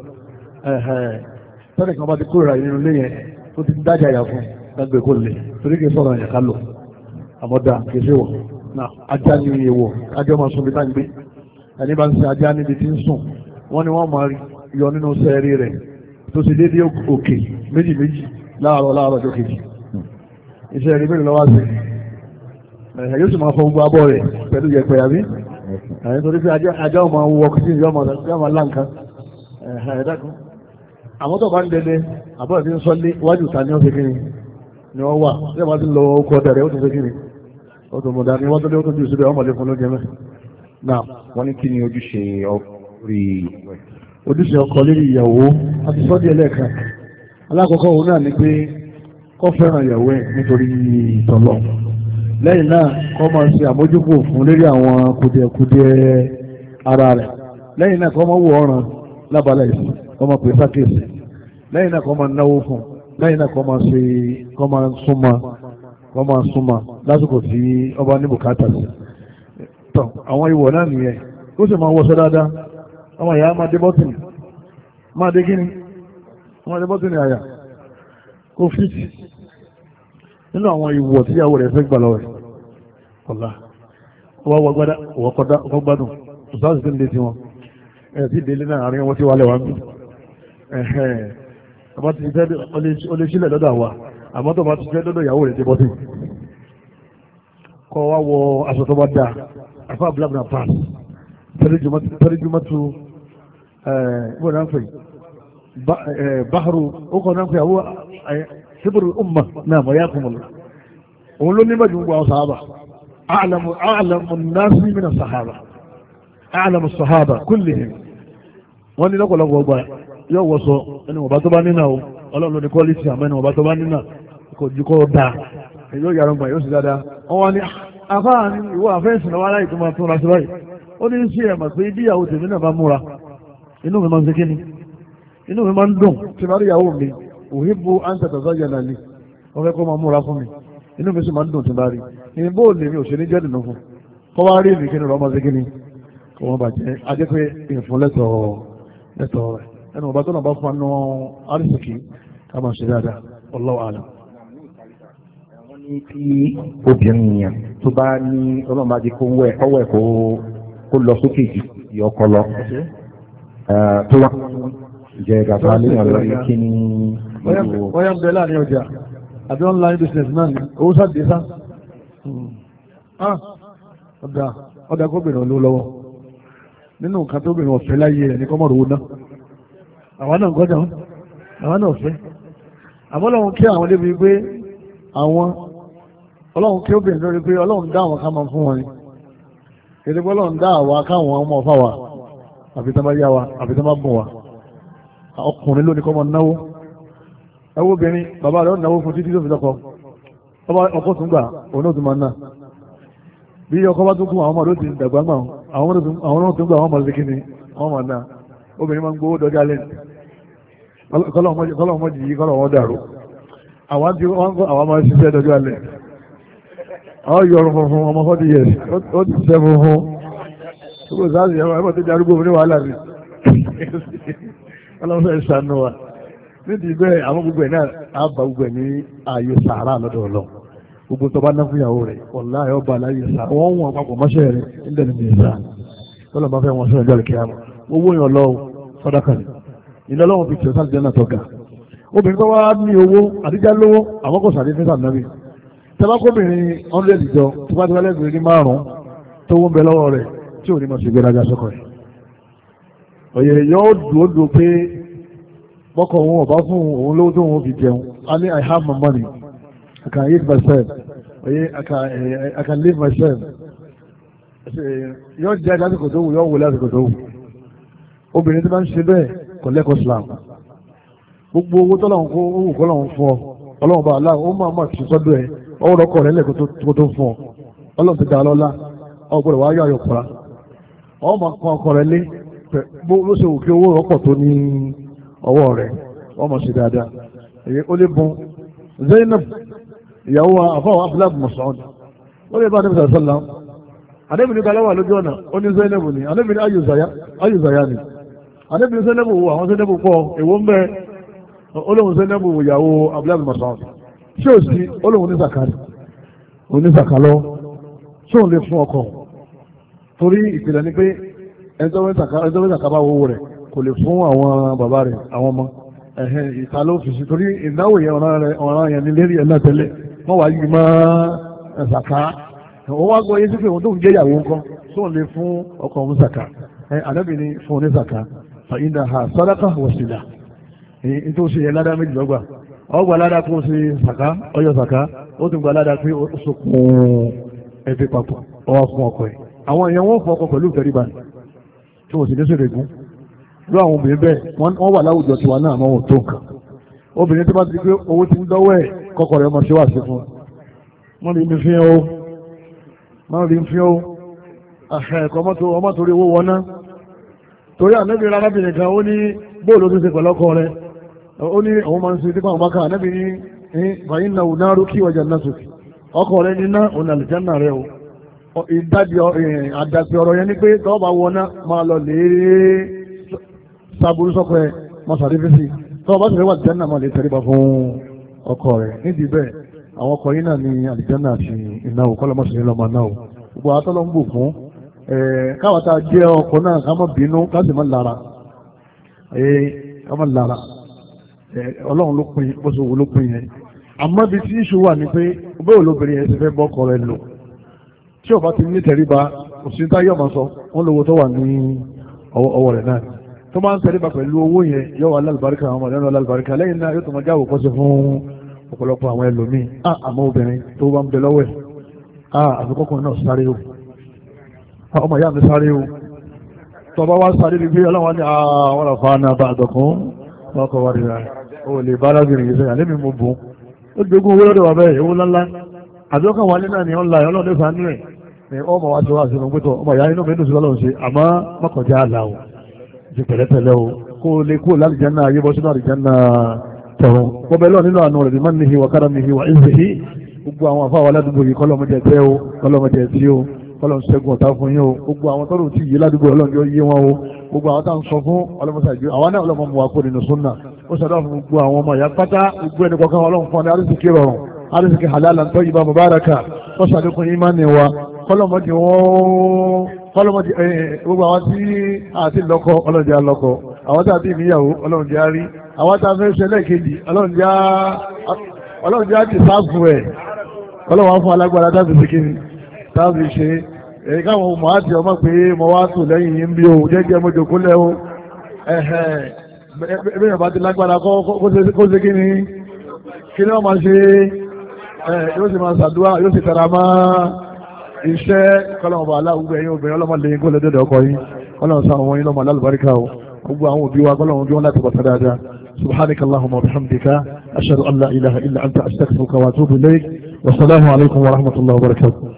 tọ́lẹ̀ kan bá ti kórìíra nínú ilé yẹn tó ti dájà yà fún dágbé kó lè torí kì í sọ̀rọ̀ yẹn ká lò àmọ́dá kì í ṣe wọ̀ náà ajá ní èèwọ̀ ajá máa sùn bí táǹgbé ẹni bá ń sin ajá níbi tí ń sùn wọ́n ní wọ́n máa yọ nínú sẹ́ẹ̀rí rẹ̀ tó ṣe déédéé òkè méjì méjì láàárọ̀ láàárọ̀ tó kejì iṣẹ́ rí bẹ́ẹ̀ lọ́wọ́ sí ẹ̀ yóò sì máa fọ gbogbo abọ́ rẹ̀ pẹ̀lú yẹpẹ̀ àbí ẹ̀ torí pé ajá ọmọ wọ kí yọ máa láǹkan ẹ̀ dákun àmọ́ tó bá ń dẹdẹ àbọ̀ ìdí ń sọ́lé wájú ta ní ọ̀sẹ̀ kiri ni wọ́n wà bí wọ́n ti lọ ọkọ̀ ọ̀dẹ̀ rẹ̀ ó tún fẹ́ kiri ó tún mọ̀dá ni wọ́n tó lé ó tún jù síbẹ̀ ọmọdé fún lóúnjẹ mẹ́. náà wọ́n ní kí ni ojúṣe orí ojúṣe ọkọ lórí ìyàwó àti sọ́dí ẹlẹ́ẹ̀kan alákọ̀ọ́kọ́ òun náà ni pé kó fẹ́ràn ìyàwó ẹ̀ nítorí ìtọ́lọ̀ lẹ́yìn náà kó máa ṣe àmójúkò fún lórí àwọn kùdìẹ̀kùdìẹ̀ ara rẹ̀ lẹ́yìn náà kó máa wọ ọ̀ràn lábàlẹ̀ ìsìn kọ́ máa pè sákèsì lẹ́yìn náà kọ́ máa náwó fún lẹ́yìn náà kọ́ máa ṣe kọ́ máa súnmọ́ kọ́ máa súnmọ́ lásìkò tí ọba ní bùkátà sí. tọ́ àwọn ìwọ̀ náà nìyẹn ó sì máa wọṣọ dáadáa ọmọ ìyá máa dé bọ́tìnì máa dé kíni máa dé bọ́tìnì àyà kó fíìtì nínú àwọn ìwọ̀ tí ìyàwó rẹ̀ fẹ́ gbà lọ́wọ́ rẹ̀ ọ̀la wọ́n wọ́n gbádá wọ́n gbádùn ọ̀sáàsì tí ń lé tiwọn ẹ̀ tí ìdílé náà àárín wọn tí wà lẹ́wàá ń bí ẹ̀hẹ́n ọba ti fẹ́ o lè sílẹ̀ lọ́dọ̀ àwa àmọ́ tó bá ti fẹ́ lọ́dọ̀ ìyàwó rẹ̀ ti bọ́ sí kọ́ wá wọ aṣọ tó bá dáa àfa blabla pass tẹ́lẹ̀júmọ́tò ẹ̀ẹ́dẹ́gbọ́n náà ń pè báhàrù ó kọ́ náà ń pè àwọ̀ síbùrù umma náà mọ̀ yá kùmọ̀lù òun ló ní bàjú gbogbo àwọn sàhábà a'lamu a'lamu an-nasi min as-sahaba a'lamu as-sahaba kullihim wọ́n ní lọ́pọ̀lọpọ̀ ọgbà yóò wọ́sọ ẹni wọ̀bá tó bá nínà o ọlọ́run ní kọ́lísì àmọ́ ẹni wọ̀bá tó bá nínà kò jù kọ́ dáa yóò yàrá ọgbà yóò sì dáadáa wọ́n wá ní afáà ní ìwọ àfẹ́sìn náà wá láì tó máa tún ra sí báyìí ó ní sí ẹ̀mà pé bí ìyàwó tèmi náà bá múra inú mi máa ń ṣe kíni inú mi máa ń dùn tí máa rí ìyàwó mi òhìbù àǹtàtàzá yànnà ni wọ́n fẹ́ kó máa múra fún mi inú mi sì máa ń dùn tí máa rí ní bó lè mi ò ṣe ní jẹ́ dùnú fún kọ́ wá rí mi kíni rọ́ máa ṣe kíni kó wọ́n bàjẹ́ ajẹ́ pé ìfúnlẹ́tọ̀ọ́ lẹ́tọ̀ọ́ rẹ̀ ẹnu ọba tó náà bá fún anú arísìkì ká máa ṣe dáadáa Allahu a'lam. wọ́n ní tí obìnrin yẹn tó bá ní ọlọ́run bá di kó wẹ̀ ọwọ́ ẹ̀ kó lọ sókè jù ọkọ lọ tó wá jẹ gàtà léèyàn lọ ní kí ni. wọ́n yá ń bẹ láàrin ọjà àbí online business náà ni owó sáàdì sá ọ̀dà ọ̀dà kóbìnrin ló lọ́wọ́ nínú nǹkan tóbìnrin ọ̀fẹ́ láyé rẹ̀ ní kọ́mọ̀rọ̀ owó náà àwọn náà gọ́jà wọn àwọn náà fẹ́ àmọ́ ọlọ́run kí àwọn débi pé àwọn ọlọ́run kí obìnrin lórí pé ọlọ́run dá àwọn ká máa fún wọn ni èdè pé ọlọ́run dá àwa káwọn ọmọ ọ̀fà wa àbí tán bá yá wa àbí tán bá bùn wa ọkùnrin lónìí kọ́ máa náwó ẹwọ́ obìnrin bàbá rẹ̀ ó náwó fún títí tó fi lọ́kọ ọkọ tún gbà òun náà tún máa ná bí ọkọ bá tún kún àwọn ọmọdé ti dàgbà gbà àwọn náà tún gbà àwọn ọmọdé kíni àwọn máa ná obìnrin máa ń gbowó dọjá lẹ́nu kọ́lọ̀ ọmọdé yìí kọ́lọ̀ wọn dàrú àwọn tí wọ́n kọ́ àwọn máa ń ṣiṣẹ́ dọjá lẹ́ àwọn yọrùn funfun ọmọ forty years ó ti ṣiṣẹ́ funfun gbogbo sáàsì ẹ̀rọ tó jẹ́ arúgbó ní wàhálà rí ọlọ́run fẹ́ ṣàánú wa nídìí bẹ́ẹ̀ àwọn gbogbo ẹ̀ náà á bá gbogbo ẹ̀ ní ààyè sàárà lọ́dọ̀ ọlọ́ gbogbo tó bá ná fún ìyàwó rẹ̀ ọ̀la ẹ̀ ọba àlàyé sàárà wọ́n wọ̀n papọ̀ mọ́ṣẹ́ rẹ̀ nílẹ̀ níbi ìsà tọ́lọ̀ bá fẹ́ wọn sọ̀rọ̀ ìjọ ìkẹyà mọ́ owó yàn lọ sọ́dákàlì ilé ọlọ́run fi tẹ̀sán jẹ́ náà tọ́ka obìnrin tó wá ní owó àdíjá lówó àwọn kò sàdé fẹ́ sàmì tẹ́lákọ́bìnrin hundred jọ tó bá ti wá lẹ́gbẹ̀ẹ́ ní márùn-ún tó wọ́n bẹ lọ́wọ́ rẹ̀ tí ò ní mọ̀ sí gbéraga sọ́kọ̀ rẹ̀ òye yóò dúró dúró pé bọ́kọ̀ òun ọ̀bá fún òun lówó tó òun fi jẹun a ní I have my money I can eat myself òye I can, uh, I can live myself yóò jẹ́ lásìkò tó wù yóò wù lásìkò tó wù obìnrin tó bá ń ṣe bẹ́ẹ̀ kò lẹ́kọ̀ọ́ Islam gbogbo owó tọ́lọ́hún kó owó kọ́lọ́hún fún ọ ọlọ́run bá aláà ó máa máa ti sọ́dọ̀ ẹ̀ ọwọ́ rọ́kọ̀ rẹ̀ lẹ́kọ̀ọ́ tó fún ọ ọlọ́run ti dá lọ́lá ọgbọ́dọ̀ wáyé ayọ̀kọ̀ra ọ máa kọ́ ọkọ̀ rẹ̀ lé ló ṣe wù kí owó rọ́pọ̀ tó ní ọwọ́ rẹ̀ wọ́n mọ̀ sí dáadáa èyí ó lè bun Zainab ìyàwó àfọwọ́ Abdullahi Mas'ud ó lè bá Ànábì sàlám Ànábì ní kalawa lójú ọ̀nà ó ní Zainab ní Ànábì ní ayùzàyà ni Ànábì ní Zainab wo àwọn Zainab pọ̀ èwo ń bẹ olóhùn Zainab ìyàwó Abdullahi Mas'ud tí ó sì olóhùn ní zakari onísàkálọ́ tí ó lè fún ọkọ̀ torí ìpìlẹ̀ ni pé ẹjọ́ mẹ́ta bá owó rẹ̀ kò lè fún àwọn bàbá rẹ̀ àwọn ọmọ ẹ̀hẹ́n ìta ló fi sí torí ìnáwó yẹn ọ̀ràn yẹn ní lérí ẹ̀ náà tẹ́lẹ̀ wọ́n wá yìí máa ṣàká wọ́n wá gbọ́ yé sí pé òun tó ń jẹ́ ìyàwó nǹkan tó lè fún ọkọ̀ òun ṣàká ẹ̀ ànábì ni fún oní ṣàká fàyínà ha sàdákà wọ̀sílà èyí tó ṣe yẹn ládá méjì lọ́gbà ọgbà ládá kó ṣe ṣàká ọyọ ṣàká ó tún gba ládá pé ó sokùn ẹbí papọ̀ ọwọ́ fún ọkọ̀ ẹ̀ àwọn èèyàn wọ́n fọ ọkọ̀ pẹ̀lú ìtẹríba tí wọ́n sì ní sèrè gún ló àwọn obìnrin bẹ́ẹ̀ wọ́n wà láwùjọ tiwa náà mọ́ wọn tó nǹkan obìnrin tó bá ti pé owó ti ń dọ́wọ́ ẹ̀ kọ́kọ́ rẹ̀ ọmọ ṣe wà sí fún wọn rí mi fi ó wọ́n rí mi fi ó ẹ̀kọ́ ọmọ torí owó wọn ná torí ànábì arábìnrin kan ó ní bóòlù tó ṣe pẹ̀lú ọkọ rẹ̀ ó ní òun máa ń ṣe dípò àwọn bákà ànábì ní fàyín náà ò náà rókì ọjà náà sókè ọkọ rẹ̀ ní náà òun àlùjánnà rẹ̀ o ìdájì àdàpẹ̀ ọ̀rọ̀ yẹn ni pé tọ́ọ̀bà wọná máa lọ lè sábúrú sọ́kọ̀ ẹ̀ máa sàrífẹ́sì tọ́ọ̀bà sì rẹ̀ wà àlìjánà máa lè tẹríba fún ọkọ rẹ̀ nídìí bẹ́ẹ̀ àwọn ọkọ yìí náà ní àlìjánà àti ìnáwó kọ́lọ́mọ́sí lọ́mọ náà gbogbo àtọ́lọ́ ń bù fún káwàtà jẹ́ ọkọ náà ká má bínú ká sì má lára ká má lára ọlọ́run ló pin bó ṣe wù ló pin yẹn àmọ́ bí tí ìṣù wà ní pé bóyá olóbìnrin yẹn ti fẹ́ bọ́ ọkọ rẹ̀ lò tí ọba ti ní tẹríba òsìntá yóò máa sọ wọn lówó tó wà ní ọwọ́ rẹ̀ náà tó máa ń tẹríba pẹ̀lú owó yẹn yóò wà lálùbáríkà àwọn ọmọdé náà lálùbáríkà lẹ́yìn náà yóò tó máa jáwò kọ́sẹ̀ fún ọ̀pọ̀lọpọ̀ àwọn ẹlòmíì á àmọ́ obìnrin tó bá ń bẹ lọ́wọ́ ẹ̀ á àfikọ́kùnrin náà sáré o ọmọ ìyá mi sáré o tó bá wá sáré ní bí ọlọ́wọ́ ní àwọn àfa náà bá àdọ̀kún lọ́kọ̀ wá rírà o lè bá arábìnrin yìí sẹ́yìn àlémi mo bùn ó dogun owó lọ́dọ̀ wà bẹ́ẹ̀ ewu ńláńlá àdókàn wálé náà ni ọ̀la ọlọ́dẹ sànú ẹ̀ ọmọ wa ti wá sí ọgbẹ́tọ̀ ọmọ ìyá inú mẹ́nu sí ọlọ́run ṣe àmọ́ mọ́kànjá àlà o ti pẹ̀lẹ́pẹ̀lẹ́ o kó o lè kó o lálìjáná ayé bọ́ sínú àlìjáná tẹ̀rùn kó bẹ́ẹ̀ lọ nínú àánú rẹ̀ bí má níhi wà kára níhi wà ìzèhí gbogbo àwọn afáwà aládùúgbò yìí kọ́lọ́mọdé tẹ́ o kọ́lọ́mọdé tí o kọ́lọ́m ṣẹ́gun ọ̀tá fún yín o gbogbo àwọn tọ́rọ̀ tí yìí ládùúgbò ọlọ́run yóò yé wọn o gbogbo àwọn táwọn sọ fún ọlọ́mọṣáájú àwọn náà ọlọ́mọ mu wà kó nínú súnà ó sọdọ́ fún gbogbo àwọn ọmọ ìyá pátá gbogbo ẹnì kọ̀ọ̀kan ọlọ́run fún ọ ní arísìkí rọrùn arísìkí halalan tayyiban mubaraka wọ́n ṣàlékún ìmánì wa kọ́lọ́mọdé wọ́n kọ́lọ́mọdé gbogbo àwọn tí àti lọ́kọ ọlọ́run jẹ́ alọ́kọ àwọn tí àti ìníyàwó ọlọ́run jẹ́ arí àwọn tí a fẹ́ ṣẹlẹ̀ kejì ọlọ́run jẹ́ àti sáàfù ẹ̀ ọlọ́run wá fún alágbára tábì sí kíni tábì ṣe èyí káwọn ọmọ àti ọmọ pé mo wá tò lẹ́yìn yìí ń bí o jẹ́jẹ́ mo jòkó lẹ́ o ẹ̀hẹ̀ bẹ́ẹ̀ bá ti lágbára kó ṣe kíni kí ni wọ́n máa ṣe yóò sì máa ṣàdúrà yóò sì tẹ̀ra mọ́ iṣẹ́ kọ́lọ́mọba aláwùgbẹ́ yín obìnrin ọlọ́mọ lẹ́yìn kó lẹ́dọ̀dọ̀ ọkọ yín kọ́lọ́mọ sáwọn wọn yín lọ́mọ alálùbáríkà o gbogbo àwọn òbí wa kọ́lọ́mọ bí wọ́n láti bọ̀ sádáadáa subhanaka allahumma wa bihamdika ashhadu an la ilaha illa anta astaghfiruka wa atubu ilayk wa salaamu alaykum wa rahmatullahi wa barakatuh.